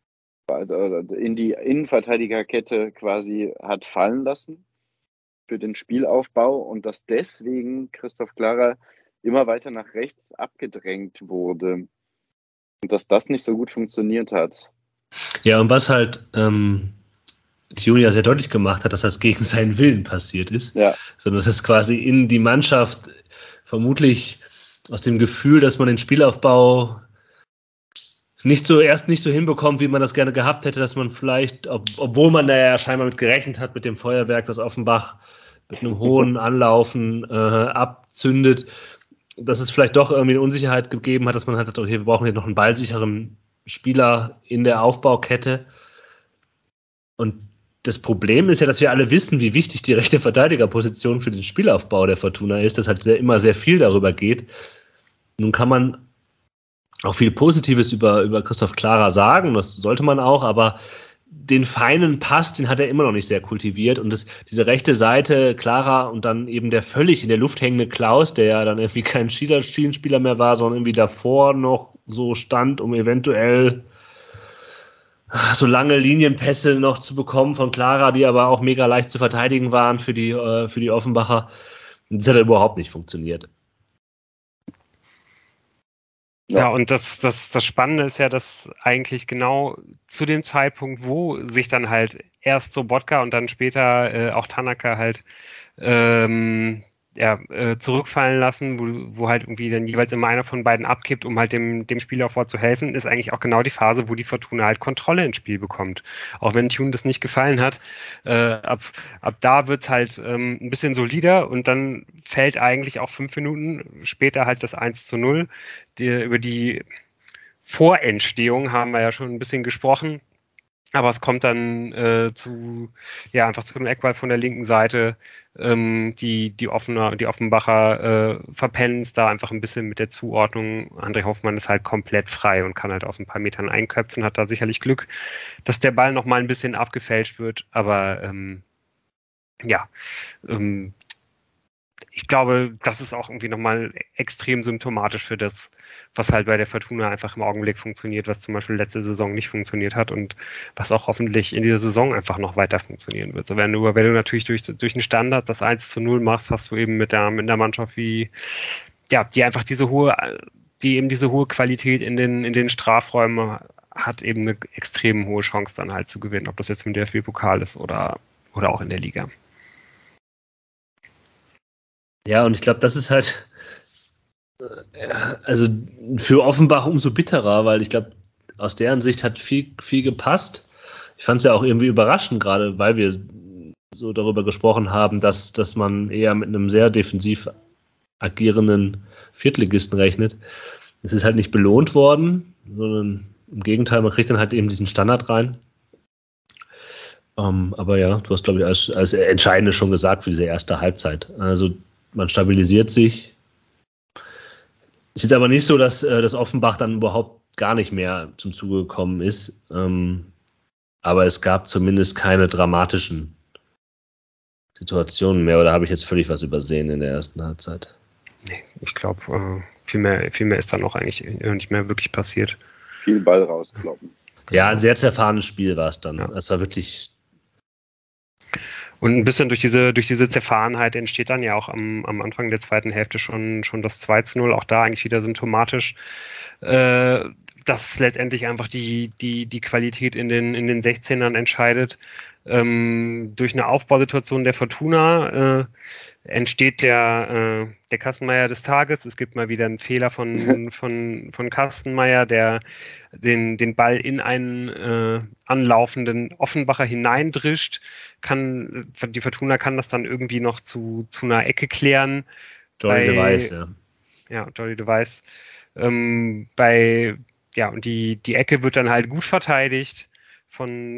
Innenverteidigerkette quasi hat fallen lassen für den Spielaufbau und dass deswegen Christoph Clara immer weiter nach rechts abgedrängt wurde und dass das nicht so gut funktioniert hat. Ja, und was halt Thune ja sehr deutlich gemacht hat, dass das gegen seinen Willen passiert ist, sondern dass es quasi in die Mannschaft vermutlich aus dem Gefühl, dass man den Spielaufbau nicht so hinbekommt, wie man das gerne gehabt hätte, dass man vielleicht, obwohl man da ja scheinbar mit gerechnet hat, mit dem Feuerwerk, das Offenbach mit einem hohen Anlaufen abzündet, dass es vielleicht doch irgendwie eine Unsicherheit gegeben hat, dass man halt sagt, okay, wir brauchen jetzt noch einen ballsicheren Spieler in der Aufbaukette. Und das Problem ist ja, dass wir alle wissen, wie wichtig die rechte Verteidigerposition für den Spielaufbau der Fortuna ist, dass halt immer sehr viel darüber geht. Nun kann man auch viel Positives über Christoph Clara sagen, das sollte man auch, aber den feinen Pass, den hat er immer noch nicht sehr kultiviert und diese rechte Seite Clara und dann eben der völlig in der Luft hängende Klaus, der ja dann irgendwie kein Schienenspieler mehr war, sondern irgendwie davor noch so stand, um eventuell so lange Linienpässe noch zu bekommen von Clara, die aber auch mega leicht zu verteidigen waren für die Offenbacher. Das hat überhaupt nicht funktioniert. Ja, und das Spannende ist ja, dass eigentlich genau zu dem Zeitpunkt, wo sich dann halt erst Sobotka und dann später auch Tanaka halt zurückfallen lassen, wo halt irgendwie dann jeweils immer einer von beiden abkippt, um halt dem Spielaufbau zu helfen, ist eigentlich auch genau die Phase, wo die Fortuna halt Kontrolle ins Spiel bekommt. Auch wenn Thune das nicht gefallen hat, ab da wird's halt ein bisschen solider und dann fällt eigentlich auch 5 Minuten später halt das 1:0. Über die Vorentstehung haben wir ja schon ein bisschen gesprochen, aber es kommt dann einfach zu einem Eckball von der linken Seite. Die Offenbacher verpennen es da einfach ein bisschen mit der Zuordnung. André Hoffmann ist halt komplett frei und kann halt aus ein paar Metern einköpfen, hat da sicherlich Glück, dass der Ball noch mal ein bisschen abgefälscht wird, aber ich glaube, das ist auch irgendwie nochmal extrem symptomatisch für das, was halt bei der Fortuna einfach im Augenblick funktioniert, was zum Beispiel letzte Saison nicht funktioniert hat und was auch hoffentlich in dieser Saison einfach noch weiter funktionieren wird. So, wenn du natürlich durch einen Standard das 1:0 machst, hast du eben mit der Mannschaft die einfach diese hohe Qualität in den Strafräumen hat, eben eine extrem hohe Chance dann halt zu gewinnen, ob das jetzt im DFB-Pokal ist oder auch in der Liga. Ja, und ich glaube, das ist halt also für Offenbach umso bitterer, weil ich glaube, aus deren Sicht hat viel gepasst. Ich fand es ja auch irgendwie überraschend, gerade weil wir so darüber gesprochen haben, dass man eher mit einem sehr defensiv agierenden Viertligisten rechnet. Es ist halt nicht belohnt worden, sondern im Gegenteil, man kriegt dann halt eben diesen Standard rein. Aber ja, du hast, glaube ich, als Entscheidende schon gesagt für diese erste Halbzeit. Also man stabilisiert sich. Es ist aber nicht so, dass Offenbach dann überhaupt gar nicht mehr zum Zuge gekommen ist. Aber es gab zumindest keine dramatischen Situationen mehr. Oder habe ich jetzt völlig was übersehen in der ersten Halbzeit? Nee, ich glaube, viel mehr ist dann auch eigentlich nicht mehr wirklich passiert. Viel Ball rauskloppen. Ja, ein sehr zerfahrenes Spiel war es dann. Ja. Es war wirklich. Und ein bisschen durch diese Zerfahrenheit entsteht dann ja auch am Anfang der zweiten Hälfte schon das 2:0, auch da eigentlich wieder symptomatisch, dass letztendlich einfach die Qualität in den 16ern entscheidet. Durch eine Aufbausituation der Fortuna entsteht der Kastenmeier des Tages. Es gibt mal wieder einen Fehler von Kastenmeier, der den Ball in einen anlaufenden Offenbacher hineindrischt. Die Fortuna kann das dann irgendwie noch zu einer Ecke klären. Jordi de Wijs, ja. Ja, Jordi de Wijs. Und die Ecke wird dann halt gut verteidigt von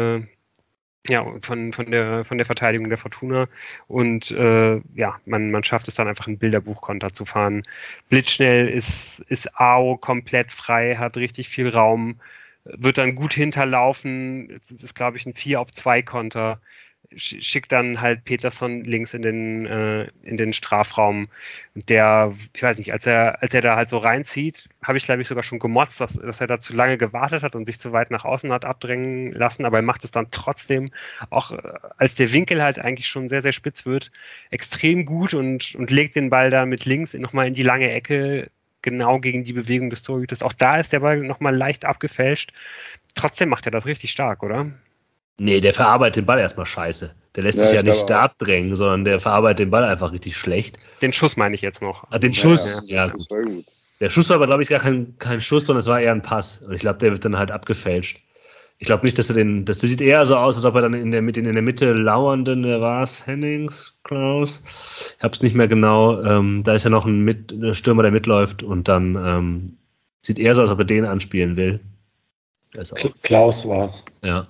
der Verteidigung der Fortuna und man schafft es dann einfach einen Bilderbuchkonter zu fahren. Blitzschnell ist Ao komplett frei, hat richtig viel Raum, wird dann gut hinterlaufen. Es ist, glaube ich, ein 4-auf-2-Konter. Schickt dann halt Peterson links in den Strafraum. Und der, ich weiß nicht, als er da halt so reinzieht, habe ich, glaube ich, sogar schon gemotzt, dass er da zu lange gewartet hat und sich zu weit nach außen hat abdrängen lassen, aber er macht es dann trotzdem, auch als der Winkel halt eigentlich schon sehr, sehr spitz wird, extrem gut und legt den Ball da mit links nochmal in die lange Ecke, genau gegen die Bewegung des Torhüters. Auch da ist der Ball nochmal leicht abgefälscht. Trotzdem macht er das richtig stark, oder? Nee, der verarbeitet den Ball erstmal scheiße. Der lässt sich ja nicht da abdrängen, sondern der verarbeitet den Ball einfach richtig schlecht. Den Schuss meine ich jetzt noch. Den Schuss, ja gut. Das war gut. Der Schuss war aber, glaube ich, gar kein Schuss, sondern es war eher ein Pass. Und ich glaube, der wird dann halt abgefälscht. Ich glaube nicht, das sieht eher so aus, als ob er dann in der Mitte lauernden, wer war es? Hennings, Klaus? Ich habe es nicht mehr genau. Da ist ja noch ein Stürmer, der mitläuft und dann sieht eher so aus, als ob er den anspielen will. Klaus war es. Ja.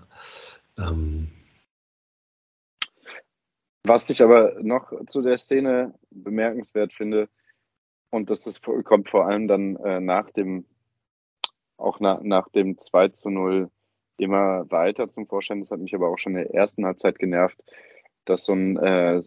Was ich aber noch zu der Szene bemerkenswert finde, und kommt vor allem dann nach dem 2:0 immer weiter zum Vorschein, das hat mich aber auch schon in der ersten Halbzeit genervt, dass so ein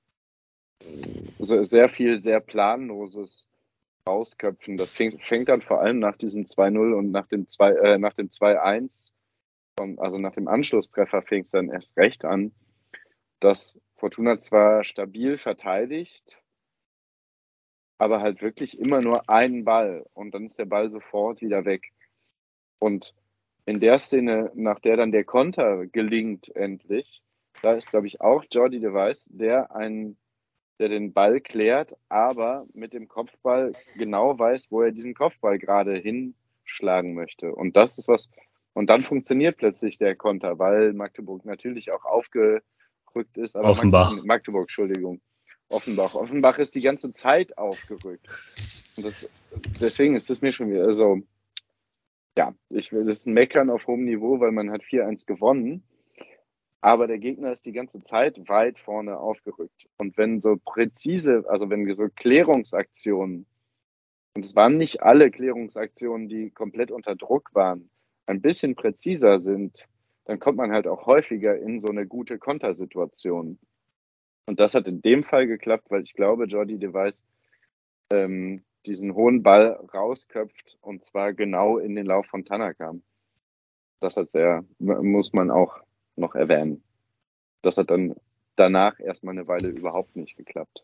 sehr viel, sehr planloses Rausköpfen, das fängt dann vor allem nach diesem 2:0 und nach dem 2:1, also nach dem Anschlusstreffer fängt es dann erst recht an, dass Fortuna zwar stabil verteidigt, aber halt wirklich immer nur einen Ball und dann ist der Ball sofort wieder weg. Und in der Szene, nach der dann der Konter gelingt endlich, da ist, glaube ich, auch Jordi de Wijs, der den Ball klärt, aber mit dem Kopfball genau weiß, wo er diesen Kopfball gerade hinschlagen möchte. Und das ist was. Und dann funktioniert plötzlich der Konter, weil Magdeburg natürlich auch aufgerückt ist. Aber Magdeburg, Entschuldigung. Offenbach. Offenbach ist die ganze Zeit aufgerückt. Und deswegen ist es mir schon wieder so, ja, das ist ein Meckern auf hohem Niveau, weil man hat 4:1 gewonnen. Aber der Gegner ist die ganze Zeit weit vorne aufgerückt. Und wenn so wenn so Klärungsaktionen, und es waren nicht alle Klärungsaktionen, die komplett unter Druck waren, ein bisschen präziser sind, dann kommt man halt auch häufiger in so eine gute Kontersituation. Und das hat in dem Fall geklappt, weil ich glaube, Jordi de Wijs diesen hohen Ball rausköpft und zwar genau in den Lauf von Tanaka. Das muss man auch noch erwähnen. Das hat dann danach erstmal eine Weile überhaupt nicht geklappt.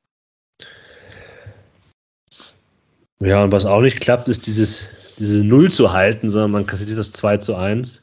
Ja, und was auch nicht klappt, ist diese 0 zu halten, sondern man kassiert das 2:1.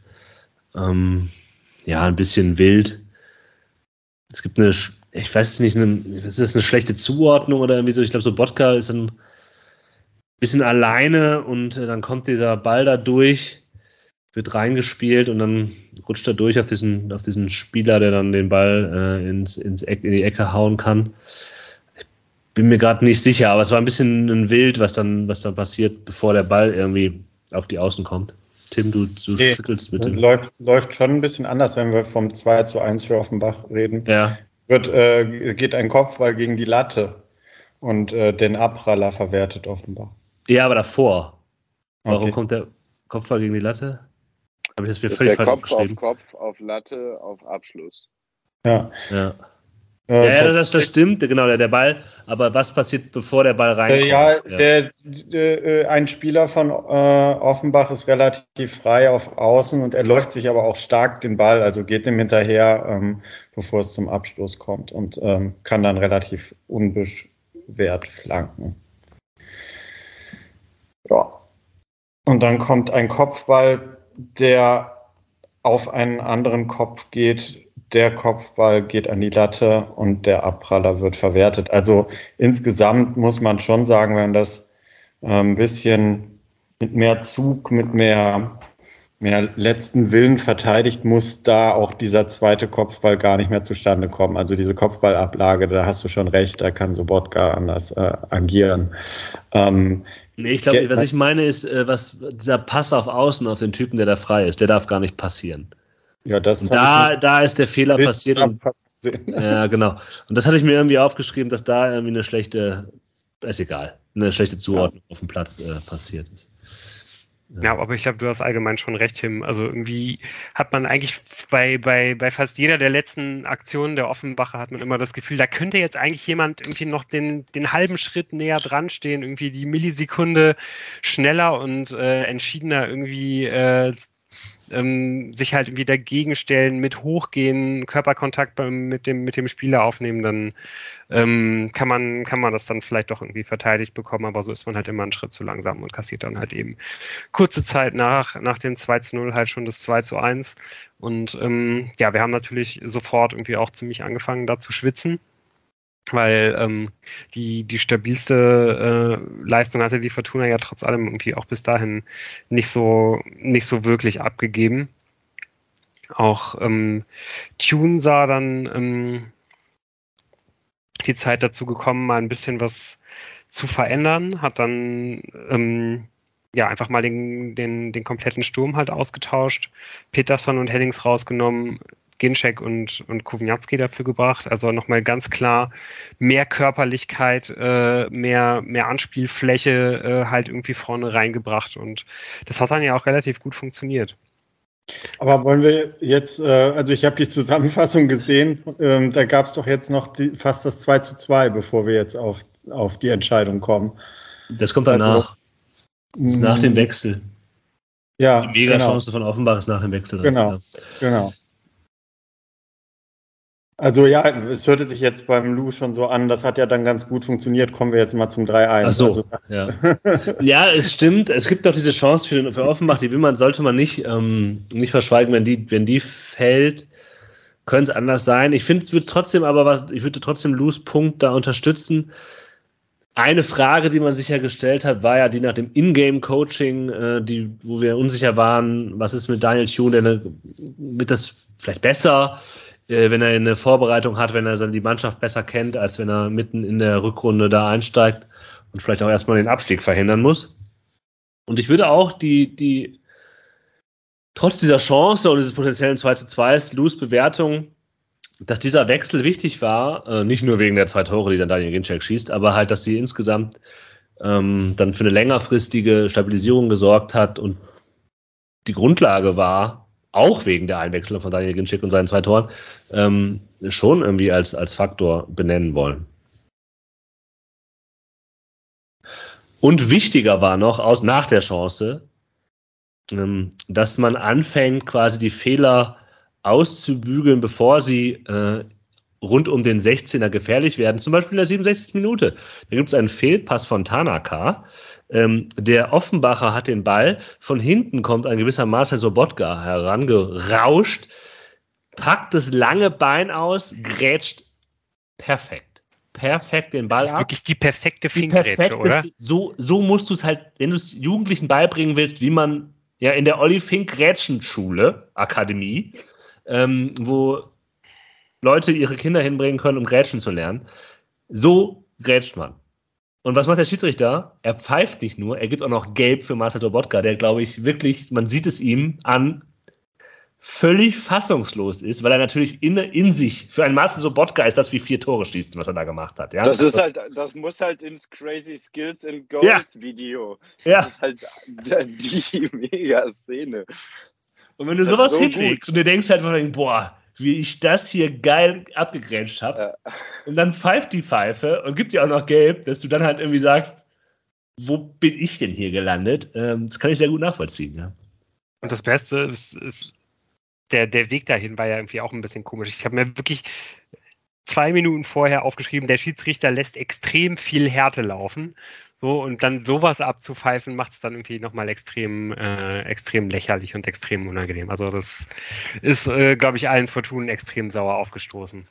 Ein bisschen wild. Es gibt ich weiß nicht, ist das eine schlechte Zuordnung oder irgendwie so? Ich glaube, so Botka ist ein bisschen alleine und dann kommt dieser Ball da durch, wird reingespielt und dann rutscht er durch auf diesen Spieler, der dann den Ball in die Ecke hauen kann. bin mir gerade nicht sicher, aber es war ein bisschen ein Wild, was dann passiert, bevor der Ball irgendwie auf die Außen kommt. Tim, du schüttelst bitte. Läuft schon ein bisschen anders, wenn wir vom 2:1 für Offenbach reden. Ja. Geht ein Kopfball gegen die Latte und den Abpraller verwertet Offenbach. Ja, aber davor. Warum Okay. kommt der Kopfball gegen die Latte? Habe ich das mir Das ist völlig der falsch Kopf aufgeschrieben? auf Kopf, auf Latte, auf Abschluss. Ja. Das stimmt, genau, der Ball. Aber was passiert, bevor der Ball reinkommt? Ein Spieler von Offenbach ist relativ frei auf Außen und er läuft sich aber auch stark den Ball, also geht ihm hinterher, bevor es zum Abstoß kommt und kann dann relativ unbeschwert flanken. Ja. Und dann kommt ein Kopfball, der auf einen anderen Kopf geht. Der Kopfball geht an die Latte und der Abpraller wird verwertet. Also insgesamt muss man schon sagen, wenn das ein bisschen mit mehr Zug, mit mehr letzten Willen verteidigt, muss da auch dieser zweite Kopfball gar nicht mehr zustande kommen. Also diese Kopfballablage, da hast du schon recht, da kann Sobotka anders agieren. Nee, ich glaube, was ich meine ist, dieser Pass auf Außen auf den Typen, der da frei ist, der darf gar nicht passieren. Ja, das und da ist der Fehler passiert. Ja, genau. Und das hatte ich mir irgendwie aufgeschrieben, dass da irgendwie eine schlechte Zuordnung auf dem Platz passiert ist. Ja, aber ich glaube, du hast allgemein schon recht, Tim. Also irgendwie hat man eigentlich bei fast jeder der letzten Aktionen der Offenbacher hat man immer das Gefühl, da könnte jetzt eigentlich jemand irgendwie noch den halben Schritt näher dran stehen, irgendwie die Millisekunde schneller und entschiedener irgendwie sich halt irgendwie dagegen stellen, mit hochgehen, Körperkontakt mit dem Spieler aufnehmen, dann kann man das dann vielleicht doch irgendwie verteidigt bekommen, aber so ist man halt immer einen Schritt zu langsam und kassiert dann halt eben kurze Zeit nach dem 2:0 halt schon das 2:1 und wir haben natürlich sofort irgendwie auch ziemlich angefangen da zu schwitzen, weil die stabilste Leistung hatte die Fortuna ja trotz allem irgendwie auch bis dahin nicht so wirklich abgegeben. Auch Tune sah dann die Zeit dazu gekommen, mal ein bisschen was zu verändern, hat dann einfach mal den kompletten Sturm halt ausgetauscht, Peterson und Hennings rausgenommen, Ginczek und Kowniatski dafür gebracht, also nochmal ganz klar mehr Körperlichkeit, mehr Anspielfläche halt irgendwie vorne reingebracht und das hat dann ja auch relativ gut funktioniert. Aber wollen wir jetzt, also ich habe die Zusammenfassung gesehen, da gab es doch jetzt noch fast das 2:2, bevor wir jetzt auf die Entscheidung kommen. Das kommt danach. Das ist nach dem Wechsel. Ja, die Mega-Chance von Offenbach ist nach dem Wechsel. Genau. Also ja, es hörte sich jetzt beim Lou schon so an, das hat ja dann ganz gut funktioniert. Kommen wir jetzt mal zum 3:1. Ach so, ja. Ja, es stimmt. Es gibt doch diese Chance für Offenbach, die sollte man nicht verschweigen, wenn die fällt, könnte es anders sein. Ich finde, ich würde trotzdem Lous Punkt da unterstützen. Eine Frage, die man sich ja gestellt hat, war ja die nach dem Ingame-Coaching, wo wir unsicher waren, was ist mit Daniel Thune, wird das vielleicht besser, wenn er eine Vorbereitung hat, wenn er dann die Mannschaft besser kennt, als wenn er mitten in der Rückrunde da einsteigt und vielleicht auch erstmal den Abstieg verhindern muss. Und ich würde auch trotz dieser Chance und dieses potenziellen 2:2 Lous Bewertung, dass dieser Wechsel wichtig war, nicht nur wegen der 2 Tore, die dann Daniel Ginczek schießt, aber halt, dass sie insgesamt dann für eine längerfristige Stabilisierung gesorgt hat und die Grundlage war, auch wegen der Einwechslung von Daniel Ginczek und seinen 2 Toren, schon irgendwie als Faktor benennen wollen. Und wichtiger war noch, nach der Chance, dass man anfängt, quasi die Fehler auszubügeln, bevor sie rund um den 16er gefährlich werden, zum Beispiel in der 67. Minute. Da gibt es einen Fehlpass von Tanaka. Der Offenbacher hat den Ball, von hinten kommt ein gewisser Marcel Sobotka herangerauscht, packt das lange Bein aus, grätscht perfekt den Ball ab. Das ist wirklich die perfekte Finkgrätsche, oder? So musst du es halt, wenn du es Jugendlichen beibringen willst, wie man ja in der Olli Fink Grätschenschule, Akademie, wo Leute ihre Kinder hinbringen können, um Grätschen zu lernen. So grätscht man. Und was macht der Schiedsrichter? Er pfeift nicht nur, er gibt auch noch Gelb für Marcel Sobotka, der, glaube ich, wirklich, man sieht es ihm an, völlig fassungslos ist, weil er natürlich in sich, für einen Marcel Sobotka ist das wie 4 Tore schießen, was er da gemacht hat. Ja? Das muss halt ins Crazy Skills and Goals Video. Das ist halt die Mega-Szene. Und wenn du sowas hinlegst und du denkst halt, boah, wie ich das hier geil abgegrätscht habe, und dann pfeift die Pfeife und gibt dir auch noch Gelb, dass du dann halt irgendwie sagst, wo bin ich denn hier gelandet? Das kann ich sehr gut nachvollziehen. Ja. Und das Beste ist der Weg dahin war ja irgendwie auch ein bisschen komisch. Ich habe mir wirklich 2 Minuten vorher aufgeschrieben, der Schiedsrichter lässt extrem viel Härte laufen. So, und dann sowas abzupfeifen, macht es dann irgendwie nochmal extrem lächerlich und extrem unangenehm. Also das ist, glaube ich, allen Fortunen extrem sauer aufgestoßen.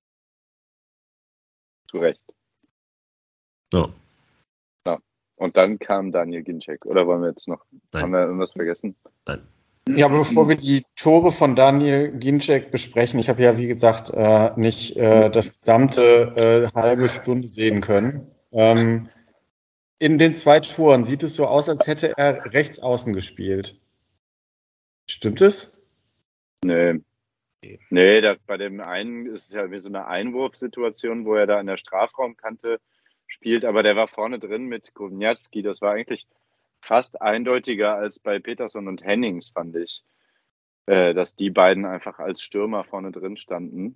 Zu Recht. So. Ja. Und dann kam Daniel Ginczek. Oder wollen wir jetzt noch, haben wir irgendwas vergessen? Nein. Ja, aber bevor wir die Tore von Daniel Ginczek besprechen, ich habe ja, wie gesagt, nicht das gesamte halbe Stunde sehen können. In den 2 Toren sieht es so aus, als hätte er rechts außen gespielt. Stimmt es? Nee, bei dem einen ist es ja wie so eine Einwurfsituation, wo er da an der Strafraumkante spielt, aber der war vorne drin mit Kowniatski. Das war eigentlich fast eindeutiger als bei Peterson und Hennings, fand ich. Dass die beiden einfach als Stürmer vorne drin standen.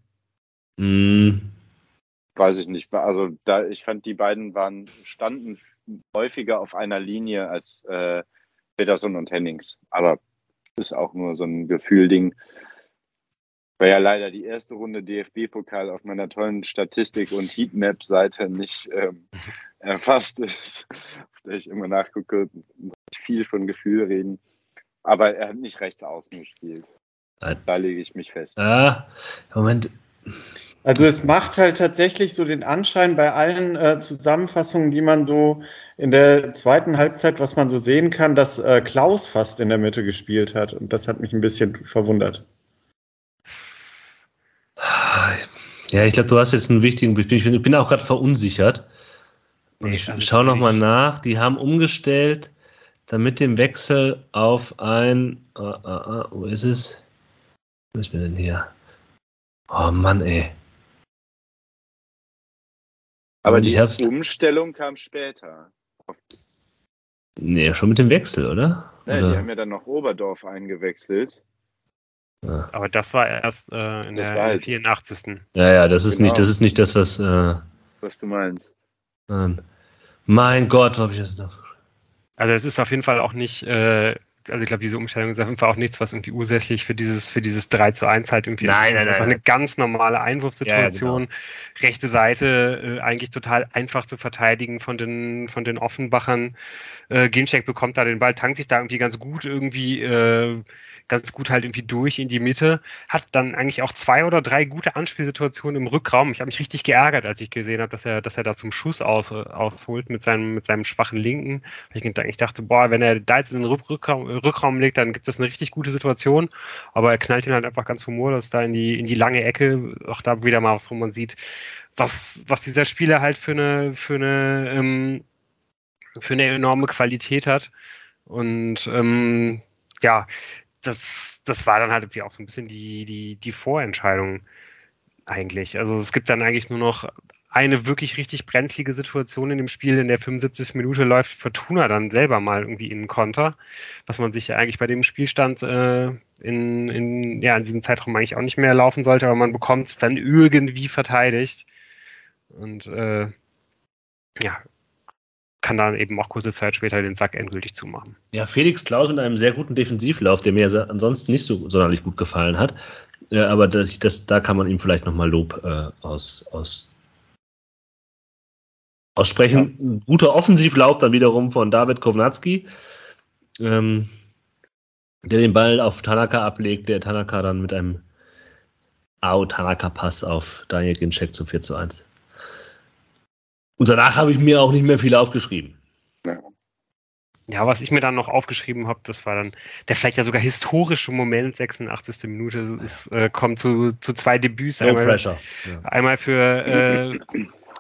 Weiß ich nicht. Also ich fand, die beiden standen häufiger auf einer Linie als Peterson und Hennings. Aber ist auch nur so ein Gefühlding. Weil ja leider die erste Runde DFB-Pokal auf meiner tollen Statistik- und Heatmap-Seite nicht erfasst ist, auf der ich immer nachgucke, viel von Gefühl reden. Aber er hat nicht rechts außen gespielt. Nein. Da lege ich mich fest. Moment. Also es macht halt tatsächlich so den Anschein bei allen Zusammenfassungen, die man so in der zweiten Halbzeit, was man so sehen kann, dass Klaus fast in der Mitte gespielt hat. Und das hat mich ein bisschen verwundert. Ja, ich glaube, du hast jetzt einen wichtigen. Ich bin auch gerade verunsichert. Ich schaue nochmal nach. Die haben umgestellt, damit dem Wechsel auf ein. Wo ist es? Wo ist mir denn hier? Oh Mann, ey. Aber die Umstellung kam später. Nee, schon mit dem Wechsel, oder? Ja, die haben ja dann noch Oberdorf eingewechselt. Ja. Aber das war erst in der 84. Ja, das ist nicht das, was du meinst. Mein Gott, wo habe ich das noch? Also es ist auf jeden Fall auch nicht, also ich glaube, diese Umstellung ist auf jeden Fall auch nichts, was irgendwie ursächlich für dieses 3:1 halt irgendwie nein, ist. Einfach eine ganz normale Einwurfsituation. Ja, genau. Rechte Seite eigentlich total einfach zu verteidigen von den Offenbachern. Ginczek bekommt da den Ball, tankt sich da irgendwie ganz gut halt irgendwie durch in die Mitte, hat dann eigentlich auch 2 oder 3 gute Anspielsituationen im Rückraum. Ich habe mich richtig geärgert, als ich gesehen habe, dass er da zum Schuss ausholt mit seinem schwachen Linken. Weil ich eigentlich dachte, boah, wenn er da jetzt in den Rückraum legt, dann gibt es eine richtig gute Situation. Aber er knallt ihn halt einfach ganz humorlos da in die lange Ecke. Auch da wieder mal was, wo man sieht, was dieser Spieler halt für eine enorme Qualität hat. Und das war dann halt irgendwie auch so ein bisschen die Vorentscheidung eigentlich. Also es gibt dann eigentlich nur noch eine wirklich richtig brenzlige Situation in dem Spiel. In der 75. Minute läuft Fortuna dann selber mal irgendwie in einen Konter, was man sich ja eigentlich bei dem Spielstand in diesem Zeitraum eigentlich auch nicht mehr laufen sollte, aber man bekommt es dann irgendwie verteidigt. Und kann dann eben auch kurze Zeit später den Sack endgültig zumachen. Ja, Felix Klaus mit einem sehr guten Defensivlauf, der mir ansonsten nicht so sonderlich gut gefallen hat. Aber da kann man ihm vielleicht nochmal Lob aussprechen. Ja. Ein guter Offensivlauf dann wiederum von David Kovnatski, der den Ball auf Tanaka ablegt, der Tanaka dann mit einem Tanaka-Pass auf Daniel Ginczek zum 4:1. Und danach habe ich mir auch nicht mehr viel aufgeschrieben. Ja, was ich mir dann noch aufgeschrieben habe, das war dann der vielleicht ja sogar historische Moment, 86. Minute, es kommt zu 2 Debüts. No pressure. Einmal für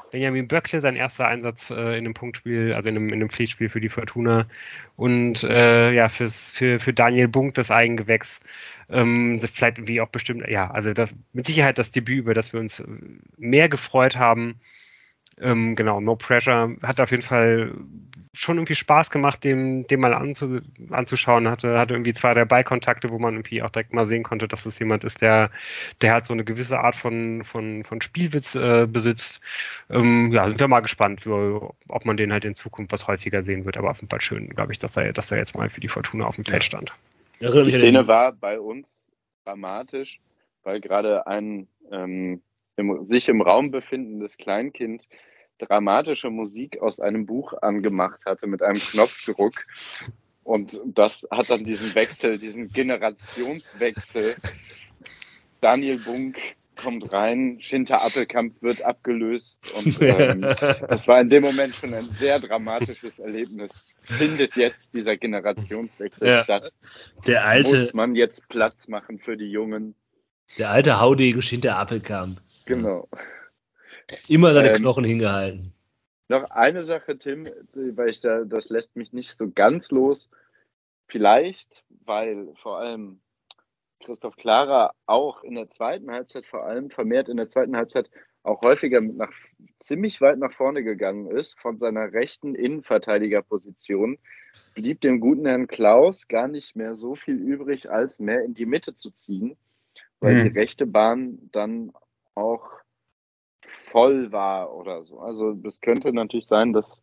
Benjamin Böckle, sein erster Einsatz in einem Punktspiel, also in einem Pflichtspiel für die Fortuna. Und für Daniel Bunk das Eigengewächs. Vielleicht irgendwie auch bestimmt, ja, also mit Sicherheit das Debüt, über das wir uns mehr gefreut haben. Genau, No Pressure hat auf jeden Fall schon irgendwie Spaß gemacht, dem mal anzuschauen. Hatte irgendwie 2, 3 Ballkontakte, wo man irgendwie auch direkt mal sehen konnte, dass es jemand ist, der halt so eine gewisse Art von Spielwitz besitzt. Sind wir mal gespannt, ob man den halt in Zukunft was häufiger sehen wird. Aber auf jeden Fall schön, glaube ich, dass er jetzt mal für die Fortuna auf dem Feld stand. Die Szene war bei uns dramatisch, weil gerade ein sich im Raum befindendes Kleinkind dramatische Musik aus einem Buch angemacht hatte mit einem Knopfdruck. Und das hat dann diesen Generationswechsel. Daniel Bunk kommt rein, Schinter Appelkamp wird abgelöst. Und das war in dem Moment schon ein sehr dramatisches Erlebnis. Findet jetzt dieser Generationswechsel statt? Muss man jetzt Platz machen für die Jungen? Der alte Haudegen Schinter Appelkamp. Genau. Immer seine Knochen hingehalten. Noch eine Sache, Tim, weil das lässt mich nicht so ganz los. Vielleicht, weil vor allem Christoph Klara auch in der zweiten Halbzeit, vor allem vermehrt in der zweiten Halbzeit, auch häufiger ziemlich weit nach vorne gegangen ist, von seiner rechten Innenverteidigerposition, blieb dem guten Herrn Klaus gar nicht mehr so viel übrig, als mehr in die Mitte zu ziehen, weil die rechte Bahn dann auch voll war oder so. Also es könnte natürlich sein, dass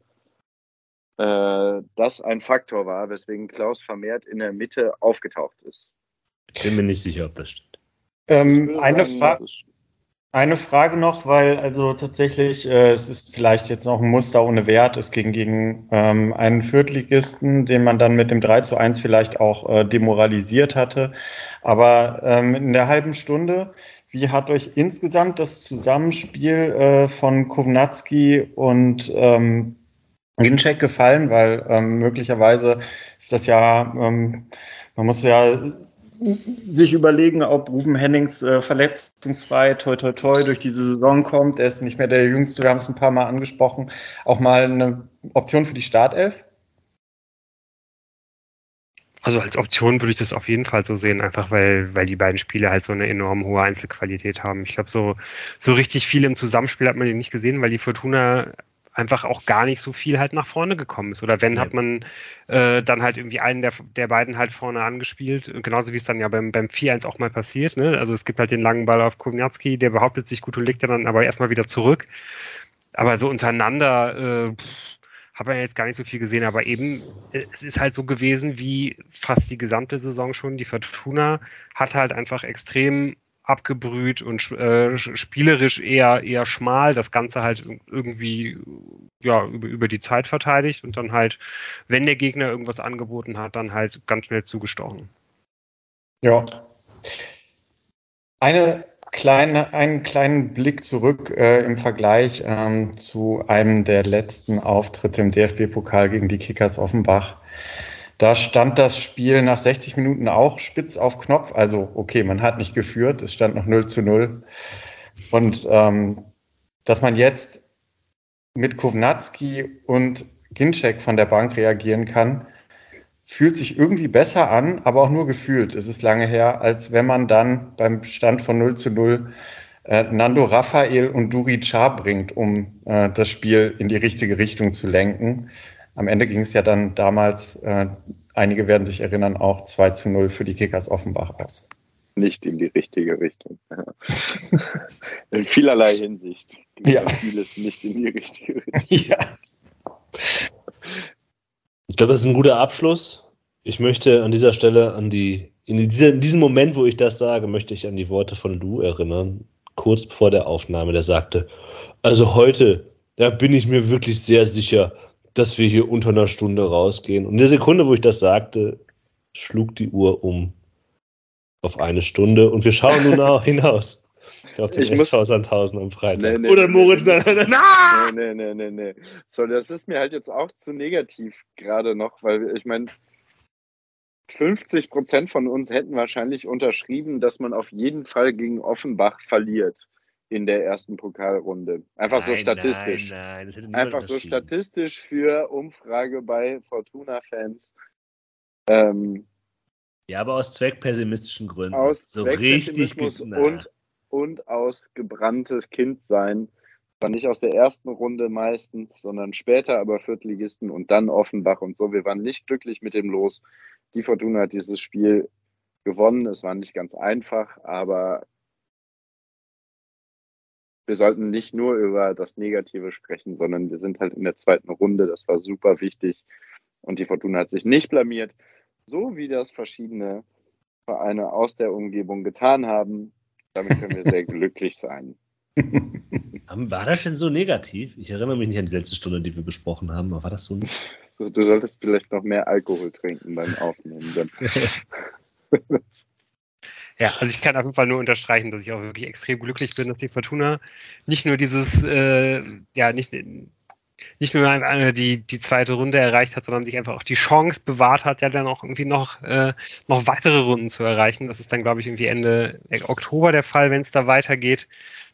das ein Faktor war, weswegen Klaus vermehrt in der Mitte aufgetaucht ist. Ich bin mir nicht sicher, ob das stimmt. Eine Frage noch, weil also tatsächlich, es ist vielleicht jetzt noch ein Muster ohne Wert, es ging gegen einen Viertligisten, den man dann mit dem 3:1 vielleicht auch demoralisiert hatte. Aber in der halben Stunde, wie hat euch insgesamt das Zusammenspiel von Kownacki und Ginczek gefallen? Weil möglicherweise ist das ja, man muss ja sich überlegen, ob Ruven Hennings verletzungsfrei toi durch diese Saison kommt. Er ist nicht mehr der Jüngste, wir haben es ein paar Mal angesprochen. Auch mal eine Option für die Startelf? Also als Option würde ich das auf jeden Fall so sehen, einfach weil die beiden Spieler halt so eine enorm hohe Einzelqualität haben. Ich glaube, so richtig viel im Zusammenspiel hat man die nicht gesehen, weil die Fortuna einfach auch gar nicht so viel halt nach vorne gekommen ist. Oder wenn, hat man dann halt irgendwie einen der beiden halt vorne angespielt. Genauso wie es dann ja beim 4:1 auch mal passiert. Ne? Also es gibt halt den langen Ball auf Kownacki, der behauptet sich gut und legt dann aber erstmal wieder zurück. Aber so untereinander habe ich jetzt gar nicht so viel gesehen. Aber eben, es ist halt so gewesen wie fast die gesamte Saison schon. Die Fortuna hat halt einfach extrem abgebrüht und spielerisch eher schmal, das Ganze halt irgendwie über die Zeit verteidigt und dann halt, wenn der Gegner irgendwas angeboten hat, dann halt ganz schnell zugestochen. Ja. Einen kleinen Blick zurück im Vergleich zu einem der letzten Auftritte im DFB-Pokal gegen die Kickers Offenbach. Da stand das Spiel nach 60 Minuten auch spitz auf Knopf. Also, okay, man hat nicht geführt, es stand noch 0:0. Und dass man jetzt mit Kownacki und Ginczek von der Bank reagieren kann, fühlt sich irgendwie besser an, aber auch nur gefühlt. Es ist lange her, als wenn man dann beim Stand von 0:0 Nando Raphael und Duri Char bringt, um das Spiel in die richtige Richtung zu lenken. Am Ende ging es ja dann damals, einige werden sich erinnern, auch 2:0 für die Kickers Offenbach aus. Nicht in die richtige Richtung. In vielerlei Hinsicht. Ja. Vieles nicht in die richtige Richtung. Ja. Ich glaube, das ist ein guter Abschluss. Ich möchte an dieser Stelle in diesem Moment, wo ich das sage, möchte ich an die Worte von Lou erinnern, kurz vor der Aufnahme, der sagte, also heute, da bin ich mir wirklich sehr sicher, dass wir hier unter einer Stunde rausgehen. Und in der Sekunde, wo ich das sagte, schlug die Uhr um auf 1 Stunde und wir schauen nun hinaus auf den SV Sandhausen am Freitag. Oder Moritz. Nee. So, das ist mir halt jetzt auch zu negativ gerade noch, weil ich meine, 50% von uns hätten wahrscheinlich unterschrieben, dass man auf jeden Fall gegen Offenbach verliert. in der ersten Pokalrunde. Einfach so statistisch. Nein, das hätte niemand Einfach so unterschrieben. statistisch für Umfrage bei Fortuna-Fans. Ja, aber aus zweckpessimistischen Gründen. Aus so Zweckpessimismus und aus gebranntes Kindsein. Zwar nicht aus der ersten Runde meistens, sondern später, aber Viertligisten und dann Offenbach und so. Wir waren nicht glücklich mit dem Los. Die Fortuna hat dieses Spiel gewonnen. Es war nicht ganz einfach, aber wir sollten nicht nur über das Negative sprechen, sondern wir sind halt in der zweiten Runde. Das war super wichtig. Und die Fortuna hat sich nicht blamiert, so wie das verschiedene Vereine aus der Umgebung getan haben. Damit können wir sehr glücklich sein. War das denn so negativ? Ich erinnere mich nicht an die letzte Stunde, die wir besprochen haben, aber war das so nicht? So, du solltest vielleicht noch mehr Alkohol trinken beim Aufnehmen. Ja, also ich kann auf jeden Fall nur unterstreichen, dass ich auch wirklich extrem glücklich bin, dass die Fortuna nicht nur dieses, nicht nur die zweite Runde erreicht hat, sondern sich einfach auch die Chance bewahrt hat, ja dann auch irgendwie noch weitere Runden zu erreichen. Das ist dann, glaube ich, irgendwie Ende Oktober der Fall, wenn es da weitergeht.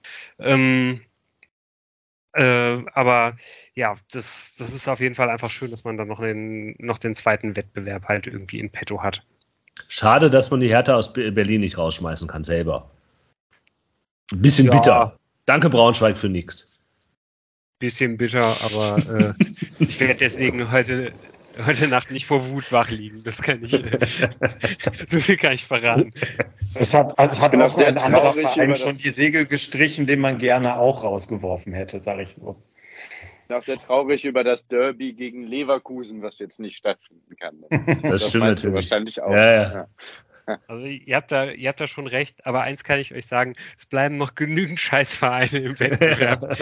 Aber ja, das ist auf jeden Fall einfach schön, dass man dann noch den zweiten Wettbewerb halt irgendwie in petto hat. Schade, dass man die Hertha aus Berlin nicht rausschmeißen kann selber. Ein bisschen bitter. Danke Braunschweig für nix. Bisschen bitter, aber ich werde deswegen heute Nacht nicht vor Wut wach liegen. Das kann ich, so viel kann ich verraten. Es hat auch ein anderer Verein schon die Segel gestrichen, den man gerne auch rausgeworfen hätte, sage ich nur. Ich bin auch sehr traurig über das Derby gegen Leverkusen, was jetzt nicht stattfinden kann. Das stimmt natürlich. Wahrscheinlich auch. Ja. Also ihr habt da schon recht, aber eins kann ich euch sagen, es bleiben noch genügend Scheißvereine im Wettbewerb,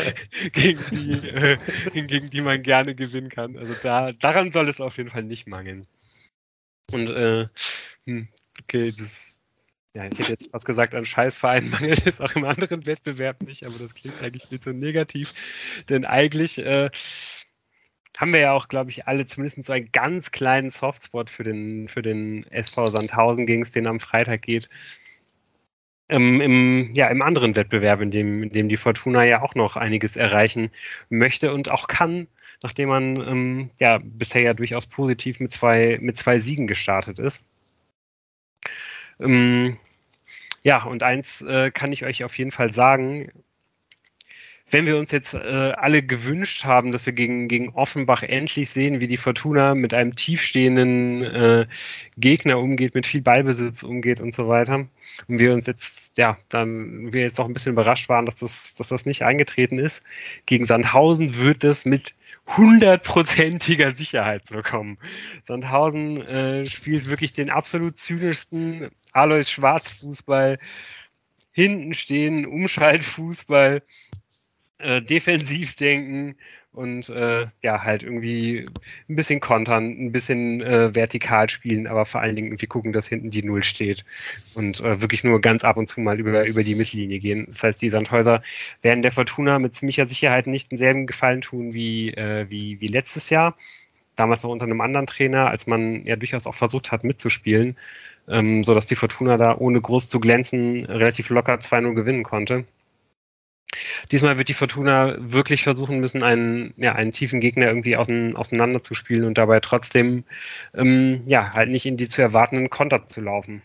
gegen die man gerne gewinnen kann. Also daran soll es auf jeden Fall nicht mangeln. Und okay, ich hätte jetzt fast gesagt, an Scheißvereinen mangelt es auch im anderen Wettbewerb nicht, aber das klingt eigentlich viel zu negativ, denn eigentlich haben wir ja auch, glaube ich, alle zumindest so einen ganz kleinen Softspot für den SV Sandhausen, gegen es den am Freitag geht. Im anderen Wettbewerb, in dem die Fortuna ja auch noch einiges erreichen möchte und auch kann, nachdem man bisher ja durchaus positiv mit zwei Siegen gestartet ist. Und eins kann ich euch auf jeden Fall sagen: Wenn wir uns jetzt alle gewünscht haben, dass wir gegen Offenbach endlich sehen, wie die Fortuna mit einem tiefstehenden Gegner umgeht, mit viel Ballbesitz umgeht und so weiter, und wir uns jetzt, dann wir jetzt auch ein bisschen überrascht waren, dass das nicht eingetreten ist, gegen Sandhausen wird es mit 100%iger Sicherheit so kommen. Sandhausen spielt wirklich den absolut zynischsten Alois Schwarz-Fußball, hinten stehen, Umschaltfußball, defensiv denken und halt irgendwie ein bisschen kontern, ein bisschen vertikal spielen, aber vor allen Dingen irgendwie gucken, dass hinten die Null steht und wirklich nur ganz ab und zu mal über die Mittellinie gehen. Das heißt, die Sandhäuser werden der Fortuna mit ziemlicher Sicherheit nicht denselben Gefallen tun wie letztes Jahr. Damals noch unter einem anderen Trainer, als man ja durchaus auch versucht hat mitzuspielen, sodass die Fortuna da ohne groß zu glänzen relativ locker 2-0 gewinnen konnte. Diesmal wird die Fortuna wirklich versuchen müssen, einen tiefen Gegner irgendwie auseinander zu spielen und dabei trotzdem halt nicht in die zu erwartenden Konter zu laufen.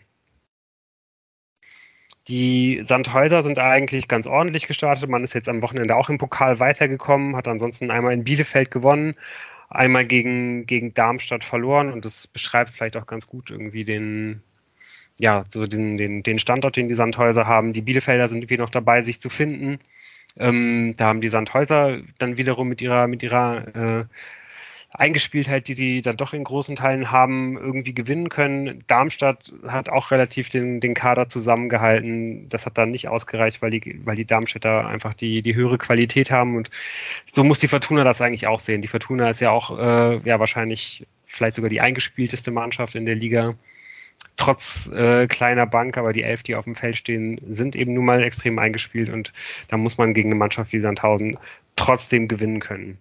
Die Sandhäuser sind eigentlich ganz ordentlich gestartet. Man ist jetzt am Wochenende auch im Pokal weitergekommen, hat ansonsten einmal in Bielefeld gewonnen, einmal gegen Darmstadt verloren, und das beschreibt vielleicht auch ganz gut irgendwie den Standort, den die Sandhäuser haben. Die Bielefelder sind irgendwie noch dabei, sich zu finden. Da haben die Sandhäuser dann wiederum mit ihrer Eingespieltheit, die sie dann doch in großen Teilen haben, irgendwie gewinnen können. Darmstadt hat auch relativ den Kader zusammengehalten. Das hat dann nicht ausgereicht, weil die Darmstädter einfach die höhere Qualität haben, und so muss die Fortuna das eigentlich auch sehen. Die Fortuna ist ja auch wahrscheinlich vielleicht sogar die eingespielteste Mannschaft in der Liga. Trotz kleiner Bank, aber die 11, die auf dem Feld stehen, sind eben nun mal extrem eingespielt, und da muss man gegen eine Mannschaft wie Sandhausen trotzdem gewinnen können.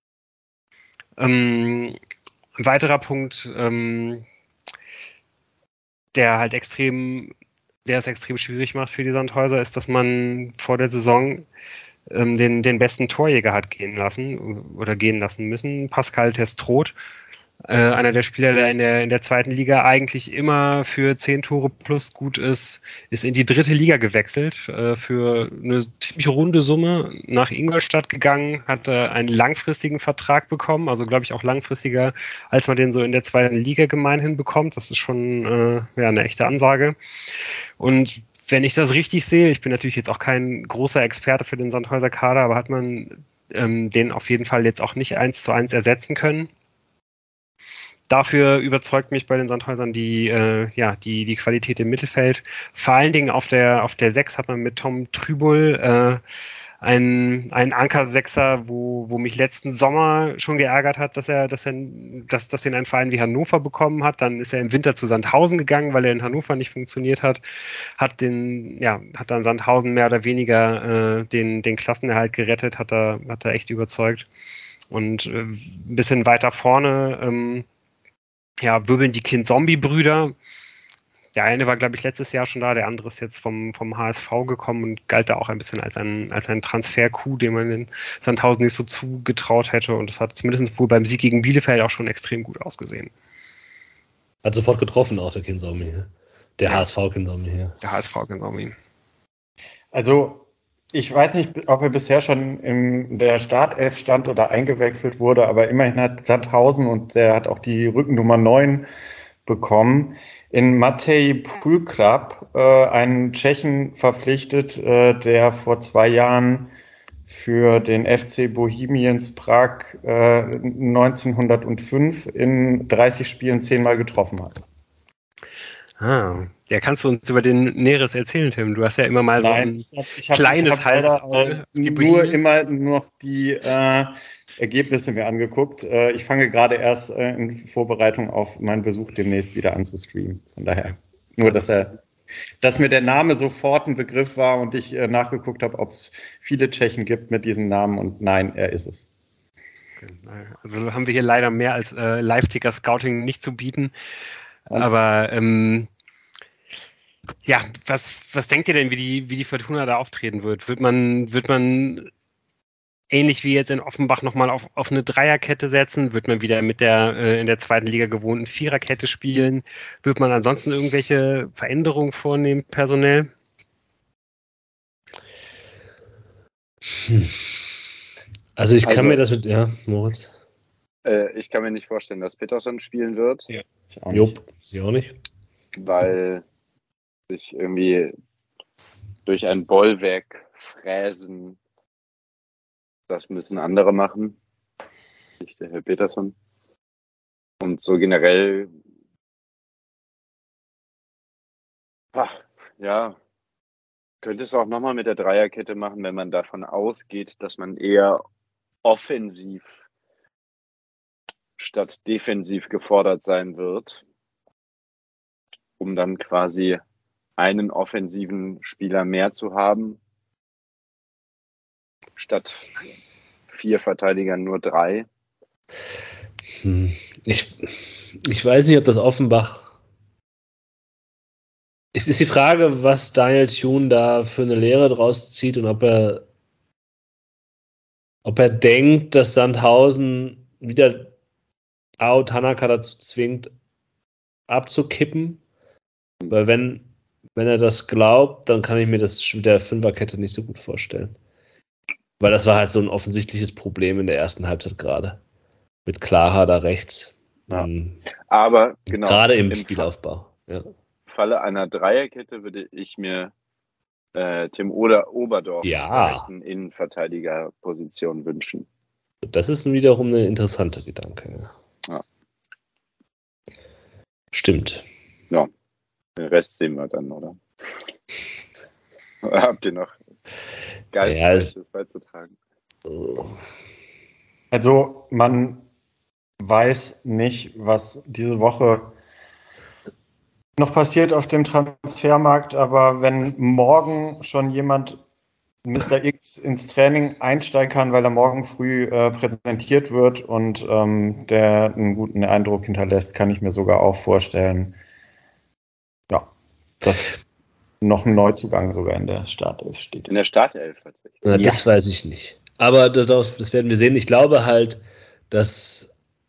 Ein weiterer Punkt, der halt extrem der es extrem schwierig macht für die Sandhäuser, ist, dass man vor der Saison den besten Torjäger hat gehen lassen müssen, Pascal Testroth. Einer der Spieler, der in der zweiten Liga eigentlich immer für 10 Tore plus gut ist in die dritte Liga gewechselt, für eine ziemlich runde Summe nach Ingolstadt gegangen, hat einen langfristigen Vertrag bekommen, also glaube ich auch langfristiger, als man den so in der zweiten Liga gemeinhin bekommt. Das ist schon eine echte Ansage. Und wenn ich das richtig sehe, ich bin natürlich jetzt auch kein großer Experte für den Sandhäuser Kader, aber hat man den auf jeden Fall jetzt auch nicht 1:1 ersetzen können. Dafür überzeugt mich bei den Sandhäusern die Qualität im Mittelfeld. Vor allen Dingen auf der 6 hat man mit Tom Trübull einen Anker-Sechser, wo mich letzten Sommer schon geärgert hat, dass ihn ein Verein wie Hannover bekommen hat. Dann ist er im Winter zu Sandhausen gegangen, weil er in Hannover nicht funktioniert hat. Hat dann Sandhausen mehr oder weniger den Klassenerhalt gerettet, hat er echt überzeugt. Und ein bisschen weiter vorne wirbeln die Kind-Zombie-Brüder. Der eine war, glaube ich, letztes Jahr schon da, der andere ist jetzt vom HSV gekommen und galt da auch ein bisschen als ein Transfer-Coup, den man in Sandhausen nicht so zugetraut hätte. Und das hat zumindest wohl beim Sieg gegen Bielefeld auch schon extrem gut ausgesehen. Hat sofort getroffen, auch der Kind-Zombie. Der HSV-Kind-Zombie. Der HSV-Kind-Zombie. Also, ich weiß nicht, ob er bisher schon in der Startelf stand oder eingewechselt wurde, aber immerhin hat Sandhausen und der hat auch die Rückennummer 9 bekommen, in Matej Pulkrab, einen Tschechen verpflichtet, der vor 2 Jahren für den FC Bohemians Prag 1905 in 30 Spielen 10-mal getroffen hat. Ja, kannst du uns über den Näheres erzählen, Tim? Du hast ja immer mal ich hab kleines Halbauge. Nur immer noch die Ergebnisse mir angeguckt. Ich fange gerade erst in Vorbereitung auf meinen Besuch demnächst wieder an zu streamen. Von daher nur, dass mir der Name sofort ein Begriff war und ich nachgeguckt habe, ob es viele Tschechen gibt mit diesem Namen und nein, er ist es. Also haben wir hier leider mehr als Live-Ticker-Scouting nicht zu bieten. Aber was denkt ihr denn, wie die Fortuna da auftreten wird? Wird man ähnlich wie jetzt in Offenbach nochmal auf eine Dreierkette setzen? Wird man wieder mit der in der zweiten Liga gewohnten Viererkette spielen? Wird man ansonsten irgendwelche Veränderungen vornehmen, personell? Also ich kann mir das Moritz? Ich kann mir nicht vorstellen, dass Peterson spielen wird. Ja, ich auch nicht. Weil sich irgendwie durch ein Bollwerk fräsen, das müssen andere machen. Nicht der Herr Peterson. Und so generell, könnte es auch nochmal mit der Dreierkette machen, wenn man davon ausgeht, dass man eher offensiv statt defensiv gefordert sein wird, um dann quasi einen offensiven Spieler mehr zu haben, statt 4 Verteidigern nur 3. Ich weiß nicht, ob das Offenbach... Es ist die Frage, was Daniel Thune da für eine Lehre draus zieht und ob er denkt, dass Sandhausen wieder Ao Tanaka dazu zwingt, abzukippen. Weil wenn er das glaubt, dann kann ich mir das mit der Fünferkette nicht so gut vorstellen. Weil das war halt so ein offensichtliches Problem in der ersten Halbzeit gerade. Mit Klaha da rechts. Ja. Aber genau. Gerade im Spielaufbau. Ja. Falle einer Dreierkette würde ich mir Tim Oberdorf in der rechten Innenverteidigerposition wünschen. Das ist wiederum eine interessante Gedanke. Ja. Stimmt. Ja, den Rest sehen wir dann, oder? Habt ihr noch Geistreiches beizutragen? Also man weiß nicht, was diese Woche noch passiert auf dem Transfermarkt, aber wenn morgen schon jemand Mr. X ins Training einsteigen kann, weil er morgen früh präsentiert wird und der einen guten Eindruck hinterlässt, kann ich mir sogar auch vorstellen, dass noch ein Neuzugang sogar in der Startelf steht. In der Startelf tatsächlich. Ja. Das weiß ich nicht. Aber das werden wir sehen. Ich glaube halt, dass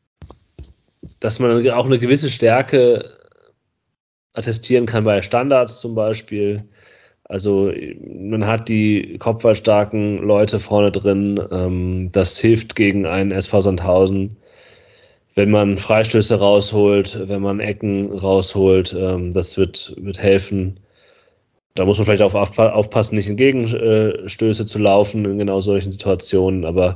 man auch eine gewisse Stärke attestieren kann bei Standards zum Beispiel. Also man hat die kopfballstarken Leute vorne drin. Das hilft gegen einen SV Sandhausen. Wenn man Freistöße rausholt, wenn man Ecken rausholt, das wird helfen. Da muss man vielleicht aufpassen, nicht in Gegenstöße zu laufen in genau solchen Situationen. Aber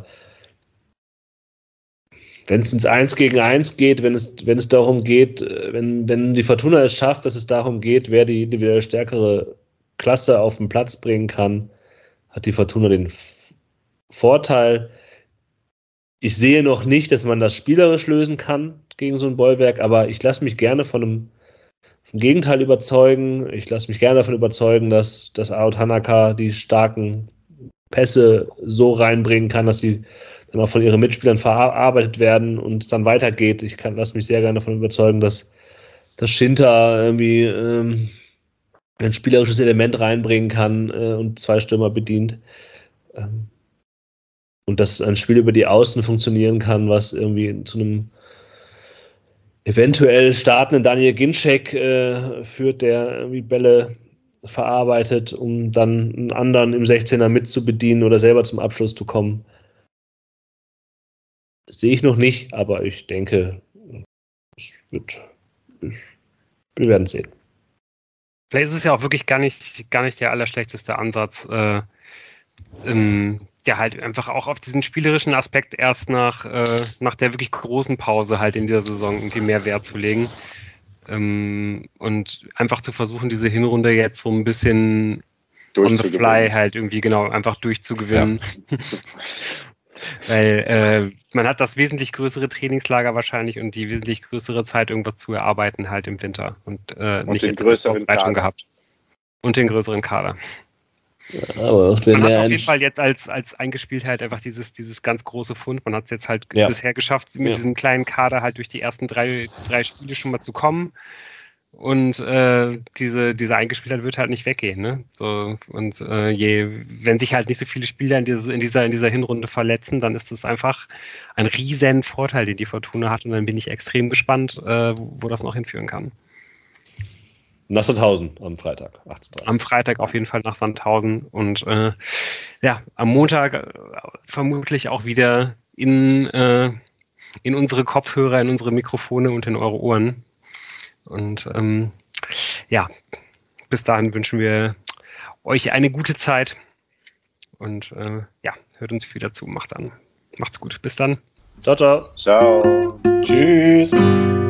wenn es ins 1 gegen 1 geht, wenn es darum geht, wenn die Fortuna es schafft, dass es darum geht, wer die individuell stärkere Klasse auf den Platz bringen kann, hat die Fortuna den Vorteil. Ich sehe noch nicht, dass man das spielerisch lösen kann gegen so ein Bollwerk, aber ich lasse mich gerne vom Gegenteil überzeugen. Ich lasse mich gerne davon überzeugen, dass Ao Tanaka die starken Pässe so reinbringen kann, dass sie dann auch von ihren Mitspielern verarbeitet werden und es dann weitergeht. Ich lasse mich sehr gerne davon überzeugen, dass Shinta irgendwie ein spielerisches Element reinbringen kann und 2 Stürmer bedient. Und dass ein Spiel über die Außen funktionieren kann, was irgendwie zu einem eventuell startenden Daniel Ginczek führt, der irgendwie Bälle verarbeitet, um dann einen anderen im 16er mitzubedienen oder selber zum Abschluss zu kommen. Das sehe ich noch nicht, aber ich denke, wir werden es sehen. Vielleicht ist es ja auch wirklich gar nicht der allerschlechteste Ansatz, der halt einfach auch auf diesen spielerischen Aspekt erst nach der wirklich großen Pause halt in dieser Saison irgendwie mehr Wert zu legen. Und einfach zu versuchen, diese Hinrunde jetzt so ein bisschen on the fly halt irgendwie genau einfach durchzugewinnen. Ja. Weil man hat das wesentlich größere Trainingslager wahrscheinlich und die wesentlich größere Zeit, irgendwas zu erarbeiten halt im Winter und nicht den größeren Kader gehabt. Und den größeren Kader. Ja, aber auch man hat auf jeden Fall jetzt als eingespielt halt einfach dieses ganz große Fund. Man hat es jetzt halt bisher geschafft, mit diesem kleinen Kader halt durch die ersten drei Spiele schon mal zu kommen. Und diese Eingespieltheit wird halt nicht weggehen. Ne? So, und wenn sich halt nicht so viele Spieler in dieser Hinrunde verletzen, dann ist das einfach ein riesen Vorteil, den die Fortuna hat. Und dann bin ich extrem gespannt, wo das noch hinführen kann. Nach Sandhausen am Freitag, 18:30. Am Freitag auf jeden Fall nach Sandhausen und am Montag vermutlich auch wieder in unsere Kopfhörer, in unsere Mikrofone und in eure Ohren. Und bis dahin wünschen wir euch eine gute Zeit und hört uns wieder zu. Macht's gut. Bis dann. Ciao, ciao. Ciao. Tschüss.